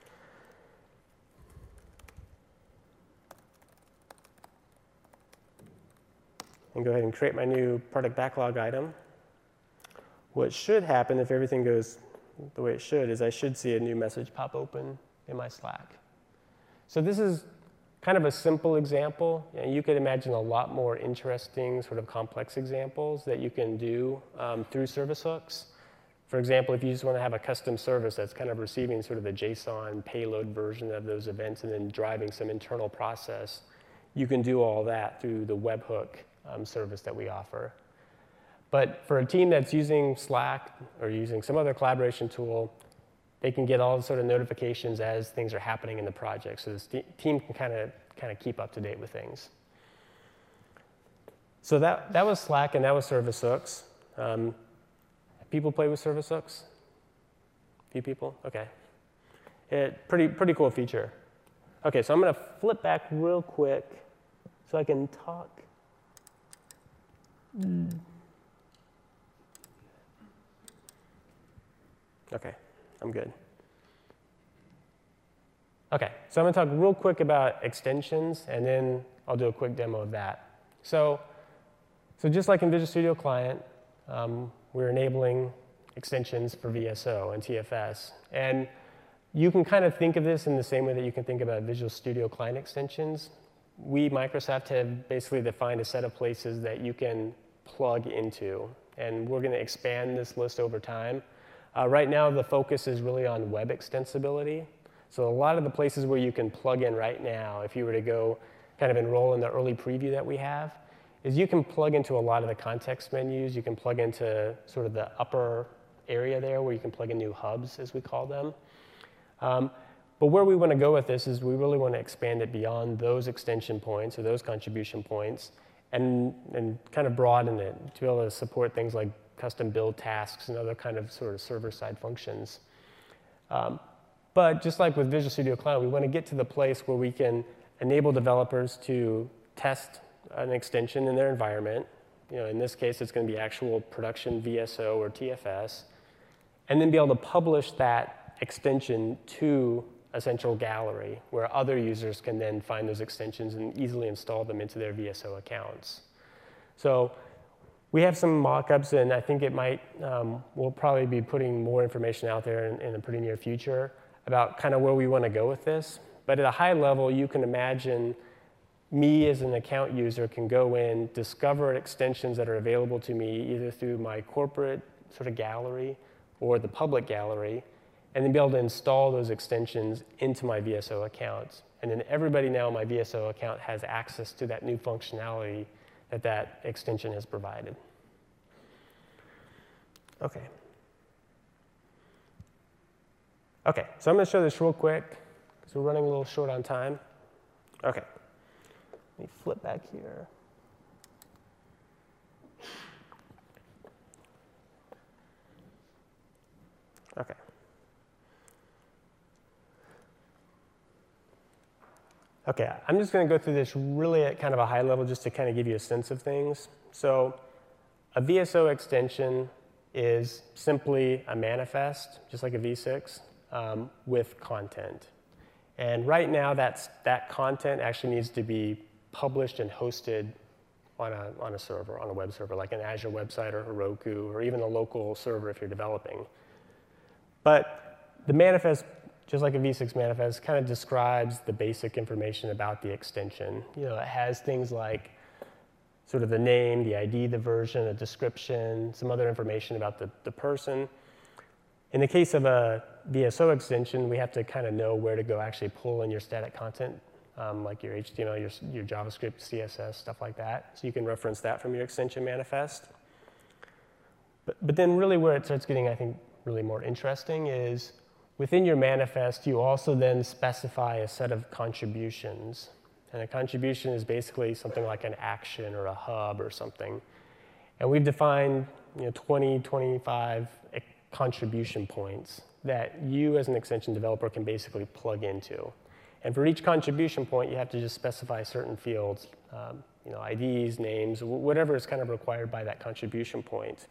and go ahead and create my new product backlog item, what should happen if everything goes the way it should is I should see a new message pop open in my Slack. So this is kind of a simple example. You know, you could imagine a lot more interesting, sort of complex examples that you can do um, through service hooks. For example, if you just want to have a custom service that's kind of receiving sort of a JSON payload version of those events and then driving some internal process, you can do all that through the webhook um, service that we offer. But for a team that's using Slack or using some other collaboration tool, they can get all the sort of notifications as things are happening in the project. So this team can kind of kind of keep up to date with things. So that, that was Slack, and that was Service Hooks. Um, people play with Service Hooks? A few people? OK. It, pretty, pretty cool feature. OK, so I'm going to flip back real quick so I can talk. Mm. OK, I'm good. OK, so I'm going to talk real quick about extensions, and then I'll do a quick demo of that. So, so just like in Visual Studio Client, um, we're enabling extensions for V S O and T F S. And you can kind of think of this in the same way that you can think about Visual Studio Client extensions. We, Microsoft, have basically defined a set of places that you can plug into. And we're going to expand this list over time. Uh, right now, the focus is really on web extensibility. So a lot of the places where you can plug in right now, if you were to go kind of enroll in the early preview that we have, is you can plug into a lot of the context menus. You can plug into sort of the upper area there where you can plug in new hubs, as we call them. Um, but where we want to go with this is we really want to expand it beyond those extension points or those contribution points and, and kind of broaden it to be able to support things like custom build tasks and other kind of sort of server-side functions. Um, but just like with Visual Studio Client, we want to get to the place where we can enable developers to test an extension in their environment. You know, in this case, it's going to be actual production V S O or T F S, and then be able to publish that extension to a central gallery where other users can then find those extensions and easily install them into their V S O accounts. So we have some mock-ups, and I think it might, um, we'll probably be putting more information out there in, in the pretty near future about kind of where we want to go with this. But at a high level, you can imagine me as an account user can go in, discover extensions that are available to me either through my corporate sort of gallery or the public gallery, and then be able to install those extensions into my V S O accounts. And then everybody now in my V S O account has access to that new functionality that that extension has provided. OK. OK, so I'm going to show this real quick, because we're running a little short on time. OK. Let me flip back here. OK. OK, I'm just going to go through this really at kind of a high level just to kind of give you a sense of things. So a V S O extension is simply a manifest, just like a V six, um, with content. And right now, that's, that content actually needs to be published and hosted on a, on a server, on a web server, like an Azure website or Heroku, or even a local server if you're developing. But the manifest, just like a V six manifest, kind of describes the basic information about the extension. You know, it has things like sort of the name, the I D, the version, a description, some other information about the, the person. In the case of a V S O extension, we have to kind of know where to go actually pull in your static content, um, like your H T M L, your, your JavaScript, C S S, stuff like that. So you can reference that from your extension manifest. But, but then really where it starts getting, I think, really more interesting is within your manifest, you also then specify a set of contributions. And a contribution is basically something like an action or a hub or something. And we've defined you know, twenty, twenty-five contribution points that you as an extension developer can basically plug into. And for each contribution point, you have to just specify certain fields, um, you know, I Ds, names, whatever is kind of required by that contribution point.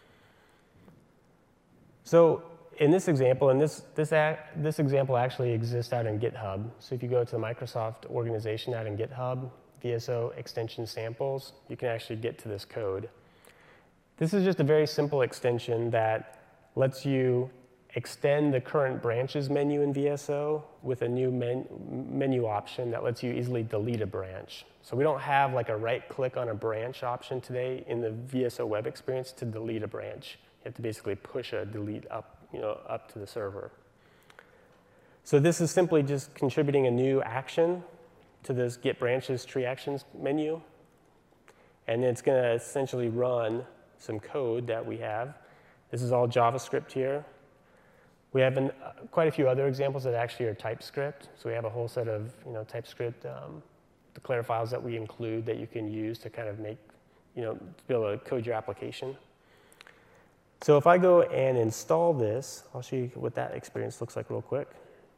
So in this example, and this, this, act, this example actually exists out in GitHub. So if you go to the Microsoft organization out in GitHub, V S O extension samples, you can actually get to this code. This is just a very simple extension that lets you extend the current branches menu in V S O with a new men, menu option that lets you easily delete a branch. So we don't have like a right click on a branch option today in the V S O web experience to delete a branch. You have to basically push a delete up you know, up to the server. So this is simply just contributing a new action to this get branches tree actions menu. And it's going to essentially run some code that we have. This is all JavaScript here. We have an, uh, quite a few other examples that actually are TypeScript. So we have a whole set of you know, TypeScript um, declare files that we include that you can use to kind of make, you know, to be able to code your application. So if I go and install this, I'll show you what that experience looks like real quick.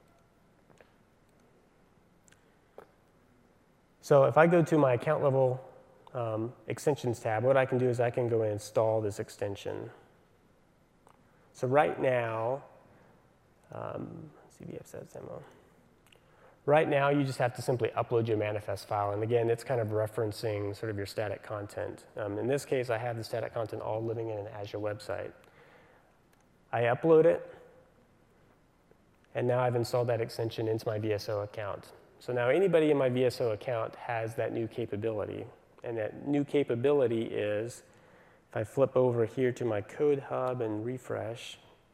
So if I go to my account level um, extensions tab, what I can do is I can go and install this extension. So right now, um, C V F says demo. Right now, you just have to simply upload your manifest file. And again, it's kind of referencing sort of your static content. Um, in this case, I have the static content all living in an Azure website. I upload it, and now I've installed that extension into my V S O account. So now anybody in my V S O account has that new capability. And that new capability is, if I flip over here to my Code Hub and refresh,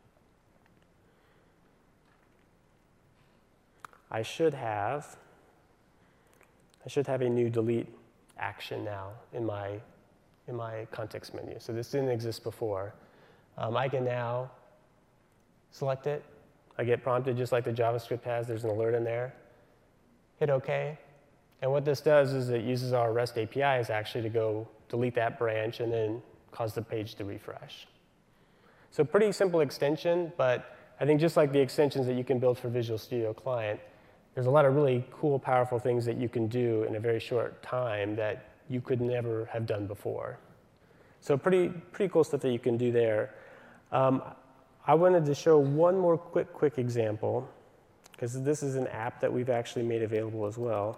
I should have, I should have a new delete action now in my, in my context menu. So this didn't exist before. Um, I can now select it. I get prompted just like the JavaScript has. There's an alert in there. Hit OK. And what this does is it uses our REST A P Is actually to go delete that branch and then cause the page to refresh. So pretty simple extension, but I think just like the extensions that you can build for Visual Studio Client, there's a lot of really cool, powerful things that you can do in a very short time that you could never have done before. So pretty, pretty cool stuff that you can do there. Um, I wanted to show one more quick, quick example, because this is an app that we've actually made available as well.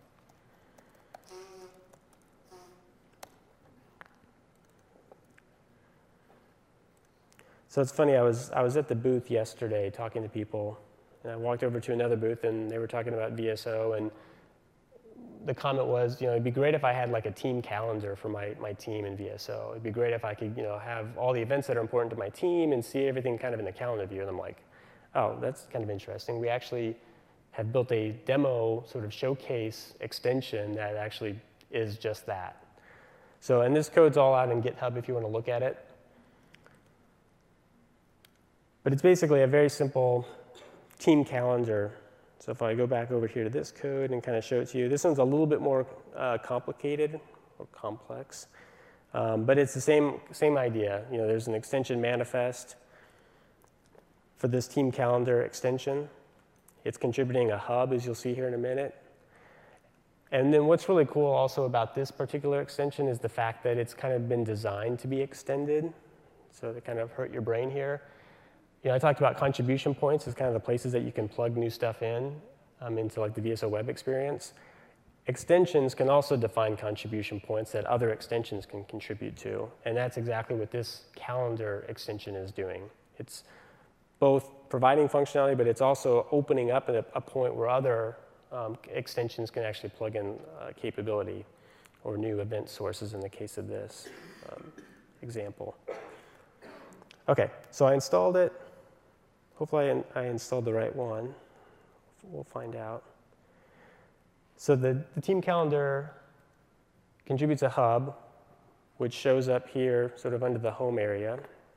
So it's funny, I was, I was at the booth yesterday talking to people, and I walked over to another booth, and they were talking about V S O, and the comment was, you know, it'd be great if I had like a team calendar for my, my team in V S O. It'd be great if I could, you know, have all the events that are important to my team and see everything kind of in the calendar view. And I'm like, oh, that's kind of interesting. We actually have built a demo sort of showcase extension that actually is just that. So, and this code's all out in GitHub if you want to look at it. But it's basically a very simple team calendar. So if I go back over here to this code and kind of show it to you, this one's a little bit more uh, complicated or complex. Um, but it's the same, same idea. You know, there's an extension manifest for this team calendar extension. It's contributing a hub, as you'll see here in a minute. And then what's really cool also about this particular extension is the fact that it's kind of been designed to be extended. So to kind of hurt your brain here. You know, I talked about contribution points as kind of the places that you can plug new stuff in um, into like the V S O web experience. Extensions can also define contribution points that other extensions can contribute to. And that's exactly what this calendar extension is doing. It's both providing functionality, but it's also opening up at a, a point where other um, extensions can actually plug in uh, capability or new event sources in the case of this um, example. OK, so I installed it. Hopefully I, in, I installed the right one. We'll find out. So the, the team calendar contributes a hub, which shows up here sort of under the home area.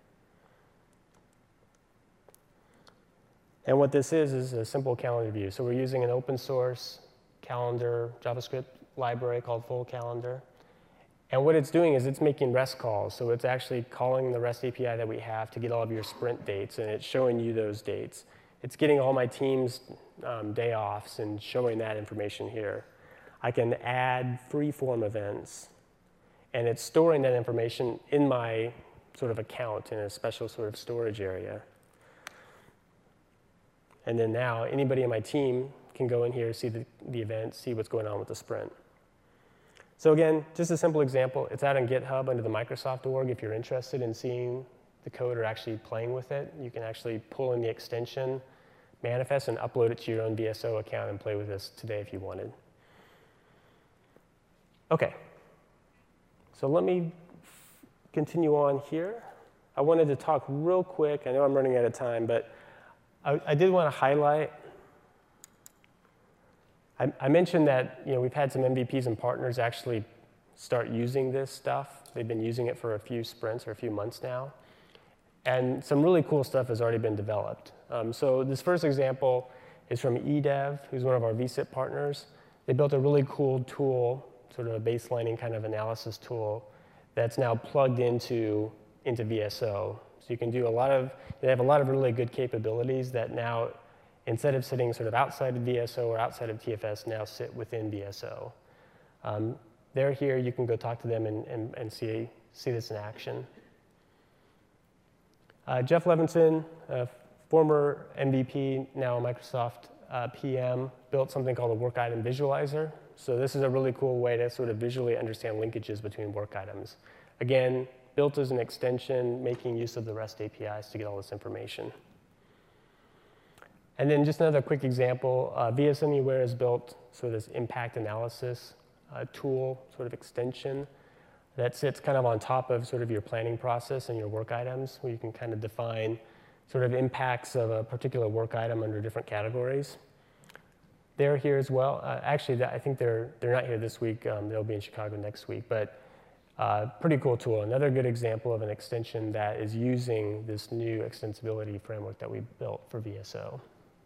And what this is is a simple calendar view. So we're using an open source calendar JavaScript library called Full Calendar. And what it's doing is it's making REST calls. So it's actually calling the REST A P I that we have to get all of your sprint dates, and it's showing you those dates. It's getting all my team's um, day offs and showing that information here. I can add free-form events, and it's storing that information in my sort of account in a special sort of storage area. And then now anybody in my team can go in here, see the, the event, see what's going on with the sprint. So again, just a simple example. It's out on GitHub under the Microsoft org. If you're interested in seeing the code or actually playing with it, you can actually pull in the extension manifest and upload it to your own V S O account and play with this today if you wanted. OK. So let me continue on here. I wanted to talk real quick. I know I'm running out of time, but I, I did want to highlight I, I mentioned that you know, we've had some M V Ps and partners actually start using this stuff. They've been using it for a few sprints or a few months now. And some really cool stuff has already been developed. Um, so this first example is from eDev, who's one of our V SIP partners. They built a really cool tool, sort of a baselining kind of analysis tool, that's now plugged into, into V S O. So you can do a lot of, they have a lot of really good capabilities that now, instead of sitting sort of outside of V S O or outside of T F S, now sit within V S O. Um, they're here, you can go talk to them and, and, and see, see this in action. Uh, Jeff Levinson, uh, former M V P, now Microsoft uh, P M, built something called a work item visualizer. So this is a really cool way to sort of visually understand linkages between work items. Again, built as an extension, making use of the REST A P Is to get all this information. And then just another quick example, uh, V S Anywhere has built sort of this impact analysis uh, tool, sort of extension, that sits kind of on top of sort of your planning process and your work items, where you can kind of define sort of impacts of a particular work item under different categories. They're here as well. Uh, actually, I think they're, they're not here this week. Um, they'll be in Chicago next week. But uh, pretty cool tool. Another good example of an extension that is using this new extensibility framework that we built for V S O.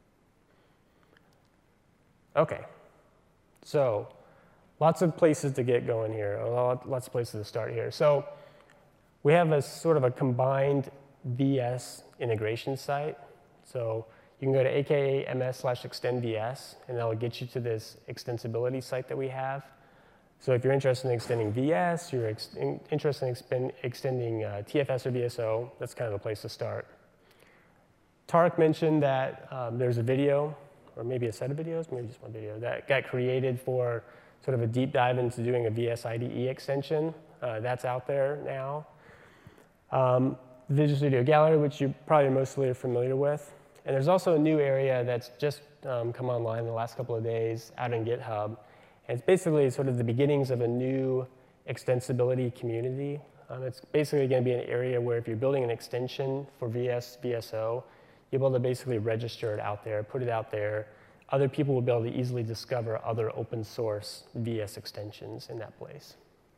OK. So lots of places to get going here, lots of places to start here. So we have a sort of a combined V S integration site. So you can go to aka ms slash extend vs, and that'll get you to this extensibility site that we have. So if you're interested in extending V S, you're ex in, interested in expend, extending uh, T F S or V S O, that's kind of the place to start. Tarek mentioned that um, there's a video, or maybe a set of videos, maybe just one video, that got created for sort of a deep dive into doing a V S I D E extension. Uh, that's out there now. Um, Visual Studio Gallery, which you probably mostly are familiar with. And there's also a new area that's just um, come online in the last couple of days out in GitHub. And it's basically sort of the beginnings of a new extensibility community. Um, it's basically going to be an area where if you're building an extension for V S, V S O, you'll be able to basically register it out there, put it out there. Other people will be able to easily discover other open source V S extensions in that place.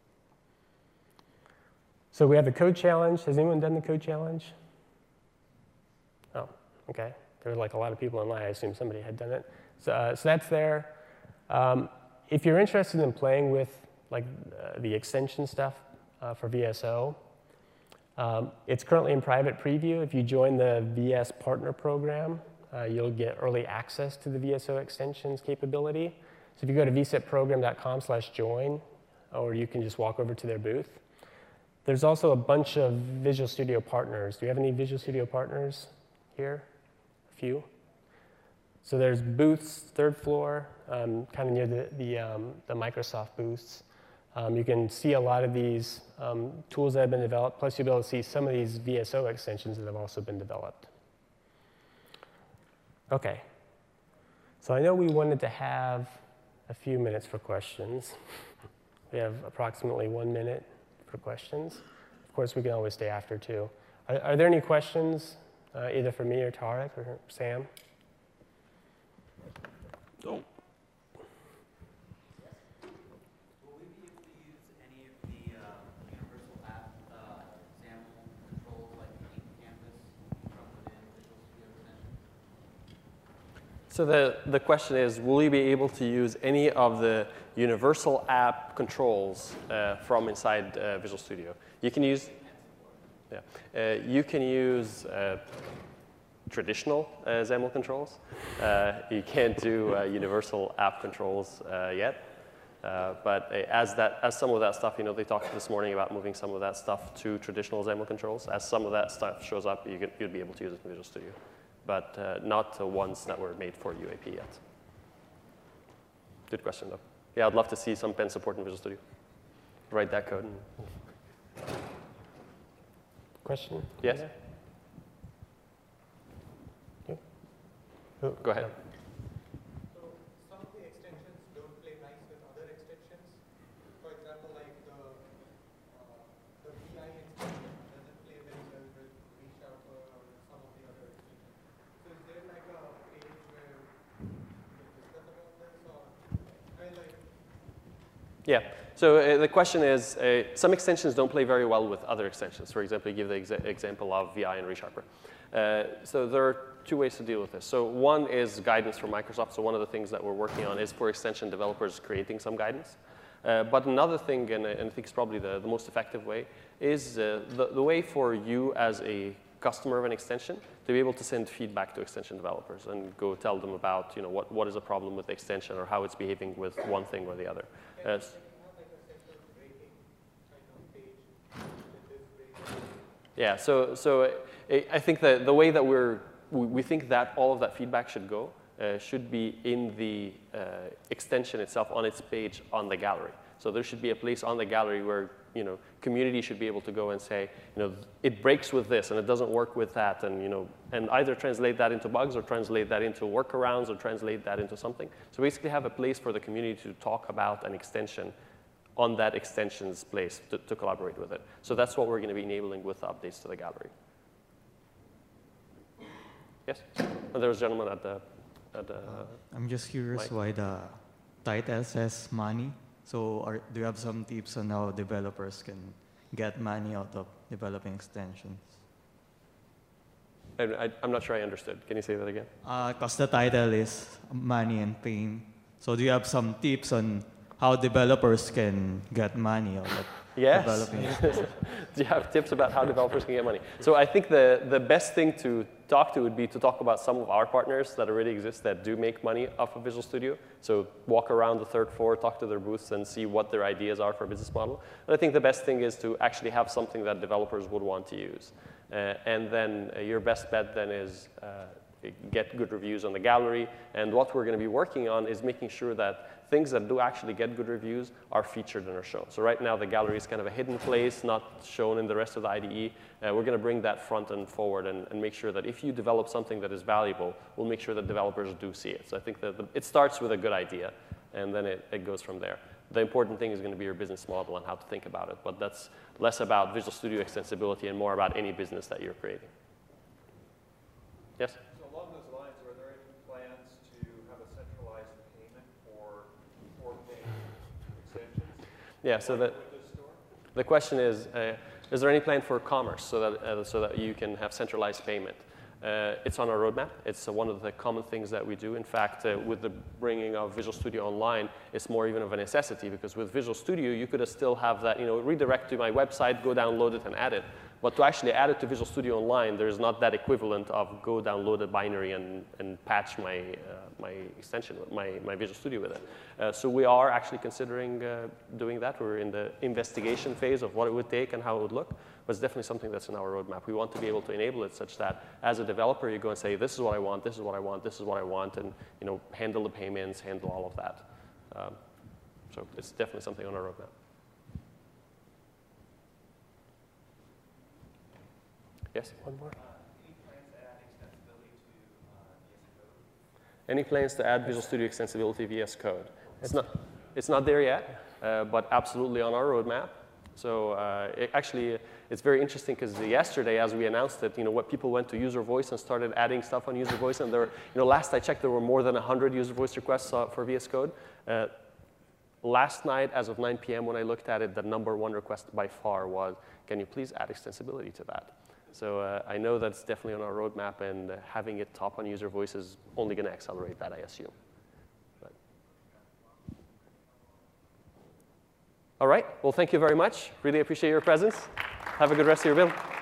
So we have the code challenge. Has anyone done the code challenge? Oh, OK. There were like a lot of people in line. I assume somebody had done it. So, uh, so that's there. Um, if you're interested in playing with like uh, the extension stuff uh, for V S O, um, it's currently in private preview. If you join the V S Partner Program, uh, you'll get early access to the V S O extensions capability. So if you go to v sip program dot com slash join, or you can just walk over to their booth. There's also a bunch of Visual Studio partners. Do you have any Visual Studio partners here? A few. So there's booths, third floor, um, kind of near the, the, um, the Microsoft booths. Um, you can see a lot of these um, tools that have been developed, plus you'll be able to see some of these V S O extensions that have also been developed. OK. So I know we wanted to have a few minutes for questions. We have approximately one minute for questions. Of course, we can always stay after, too. Are, are there any questions, uh, either for me or Tarek or Sam? Oh. Will we be able to use any of the uh, universal app uh, SAML controls like Ink Canvas from within Visual Studio Extension? So the, the question is, will we be able to use any of the universal app controls uh, from inside uh, Visual Studio? You can use, yeah, uh, you can use uh, traditional uh, XAML controls. Uh, you can't do uh, universal app controls uh, yet. Uh, but uh, as that, as some of that stuff, you know, they talked this morning about moving some of that stuff to traditional XAML controls. As some of that stuff shows up, you could, you'd be able to use it in Visual Studio, but uh, not the ones that were made for U A P yet. Good question, though. Yeah, I'd love to see some pen support in Visual Studio. Write that code. Question? Yes? Yeah. Oh, Go ahead. So some of the extensions don't play nice with other extensions. For example, like the uh, the V I extension doesn't play very well with ReSharper or some of the other extensions. So is there like a page where you can discuss about this, or Yeah. So uh, the question is, uh, some extensions don't play very well with other extensions. For example, you give the exa example of V I and ReSharper. Uh, so there are two ways to deal with this. So one is guidance from Microsoft. So one of the things that we're working on is for extension developers creating some guidance. Uh, but another thing, and, and I think it's probably the, the most effective way, is uh, the, the way for you as a customer of an extension to be able to send feedback to extension developers and go tell them about, you know, what, what is a problem with the extension or how it's behaving with one thing or the other. Uh, yeah, so, so I, I think that the way that we're, we, we think that all of that feedback should go uh, should be in the uh, extension itself on its page on the gallery. So there should be a place on the gallery where, you know, community should be able to go and say, you know, it breaks with this and it doesn't work with that, and, you know, and either translate that into bugs or translate that into workarounds or translate that into something. So basically have a place for the community to talk about an extension on that extension's place to, to collaborate with it. So that's what we're going to be enabling with the updates to the gallery. Yes? And there was a gentleman at the, at the uh, I'm just curious mic. why the title says money. So are, do you have some tips on how developers can get money out of developing extensions? I, I, I'm not sure I understood. Can you say that again? Because uh, the title is money and pain. So do you have some tips on how developers can get money out of yes. developing? Do you have tips about how developers can get money? So I think the, the best thing to talk to would be to talk about some of our partners that already exist that do make money off of Visual Studio. So walk around the third floor, talk to their booths, and see what their ideas are for a business model. And I think the best thing is to actually have something that developers would want to use. Uh, and then uh, your best bet then is uh, get good reviews on the gallery. And what we're going to be working on is making sure that things that do actually get good reviews are featured and are shown. So right now, the gallery is kind of a hidden place, not shown in the rest of the I D E. Uh, we're going to bring that front and forward and, and make sure that if you develop something that is valuable, we'll make sure that developers do see it. So I think that the, it starts with a good idea, and then it, it goes from there. The important thing is going to be your business model and how to think about it. But that's less about Visual Studio extensibility and more about any business that you're creating. Yes? So along those lines, are there any plans to have a centralized payment for, for paying extensions? Yeah, so that, the question is, uh, is there any plan for commerce so that, uh, so that you can have centralized payment? Uh, it's on our roadmap. It's uh, one of the common things that we do. In fact, uh, with the bringing of Visual Studio Online, it's more even of a necessity, because with Visual Studio, you could still have that, you know, redirect to my website, go download it and add it. But to actually add it to Visual Studio Online, there's not that equivalent of go download a binary and, and patch my, uh, my extension, my, my Visual Studio with it. Uh, so we are actually considering uh, doing that. We're in the investigation phase of what it would take and how it would look. But it's definitely something that's in our roadmap. We want to be able to enable it such that as a developer, you go and say, this is what I want, this is what I want, this is what I want, and, you know, handle the payments, handle all of that. Um, so it's definitely something on our roadmap. Yes, one more. Uh, any plans to add extensibility to uh, V S Code? Any plans to add Visual Studio extensibility V S Code? It's not, it's not there yet, uh, but absolutely on our roadmap. So uh, it actually, it's very interesting because yesterday, as we announced it, you know, what people went to User Voice and started adding stuff on User Voice, and there, you know, last I checked, there were more than one hundred User Voice requests uh, for V S Code. Uh, last night, as of nine P M, when I looked at it, the number one request by far was, can you please add extensibility to that? So uh, I know that's definitely on our roadmap, and uh, having it top on User Voice is only going to accelerate that, I assume. But. All right. Well, thank you very much. Really appreciate your presence. Have a good rest of your build.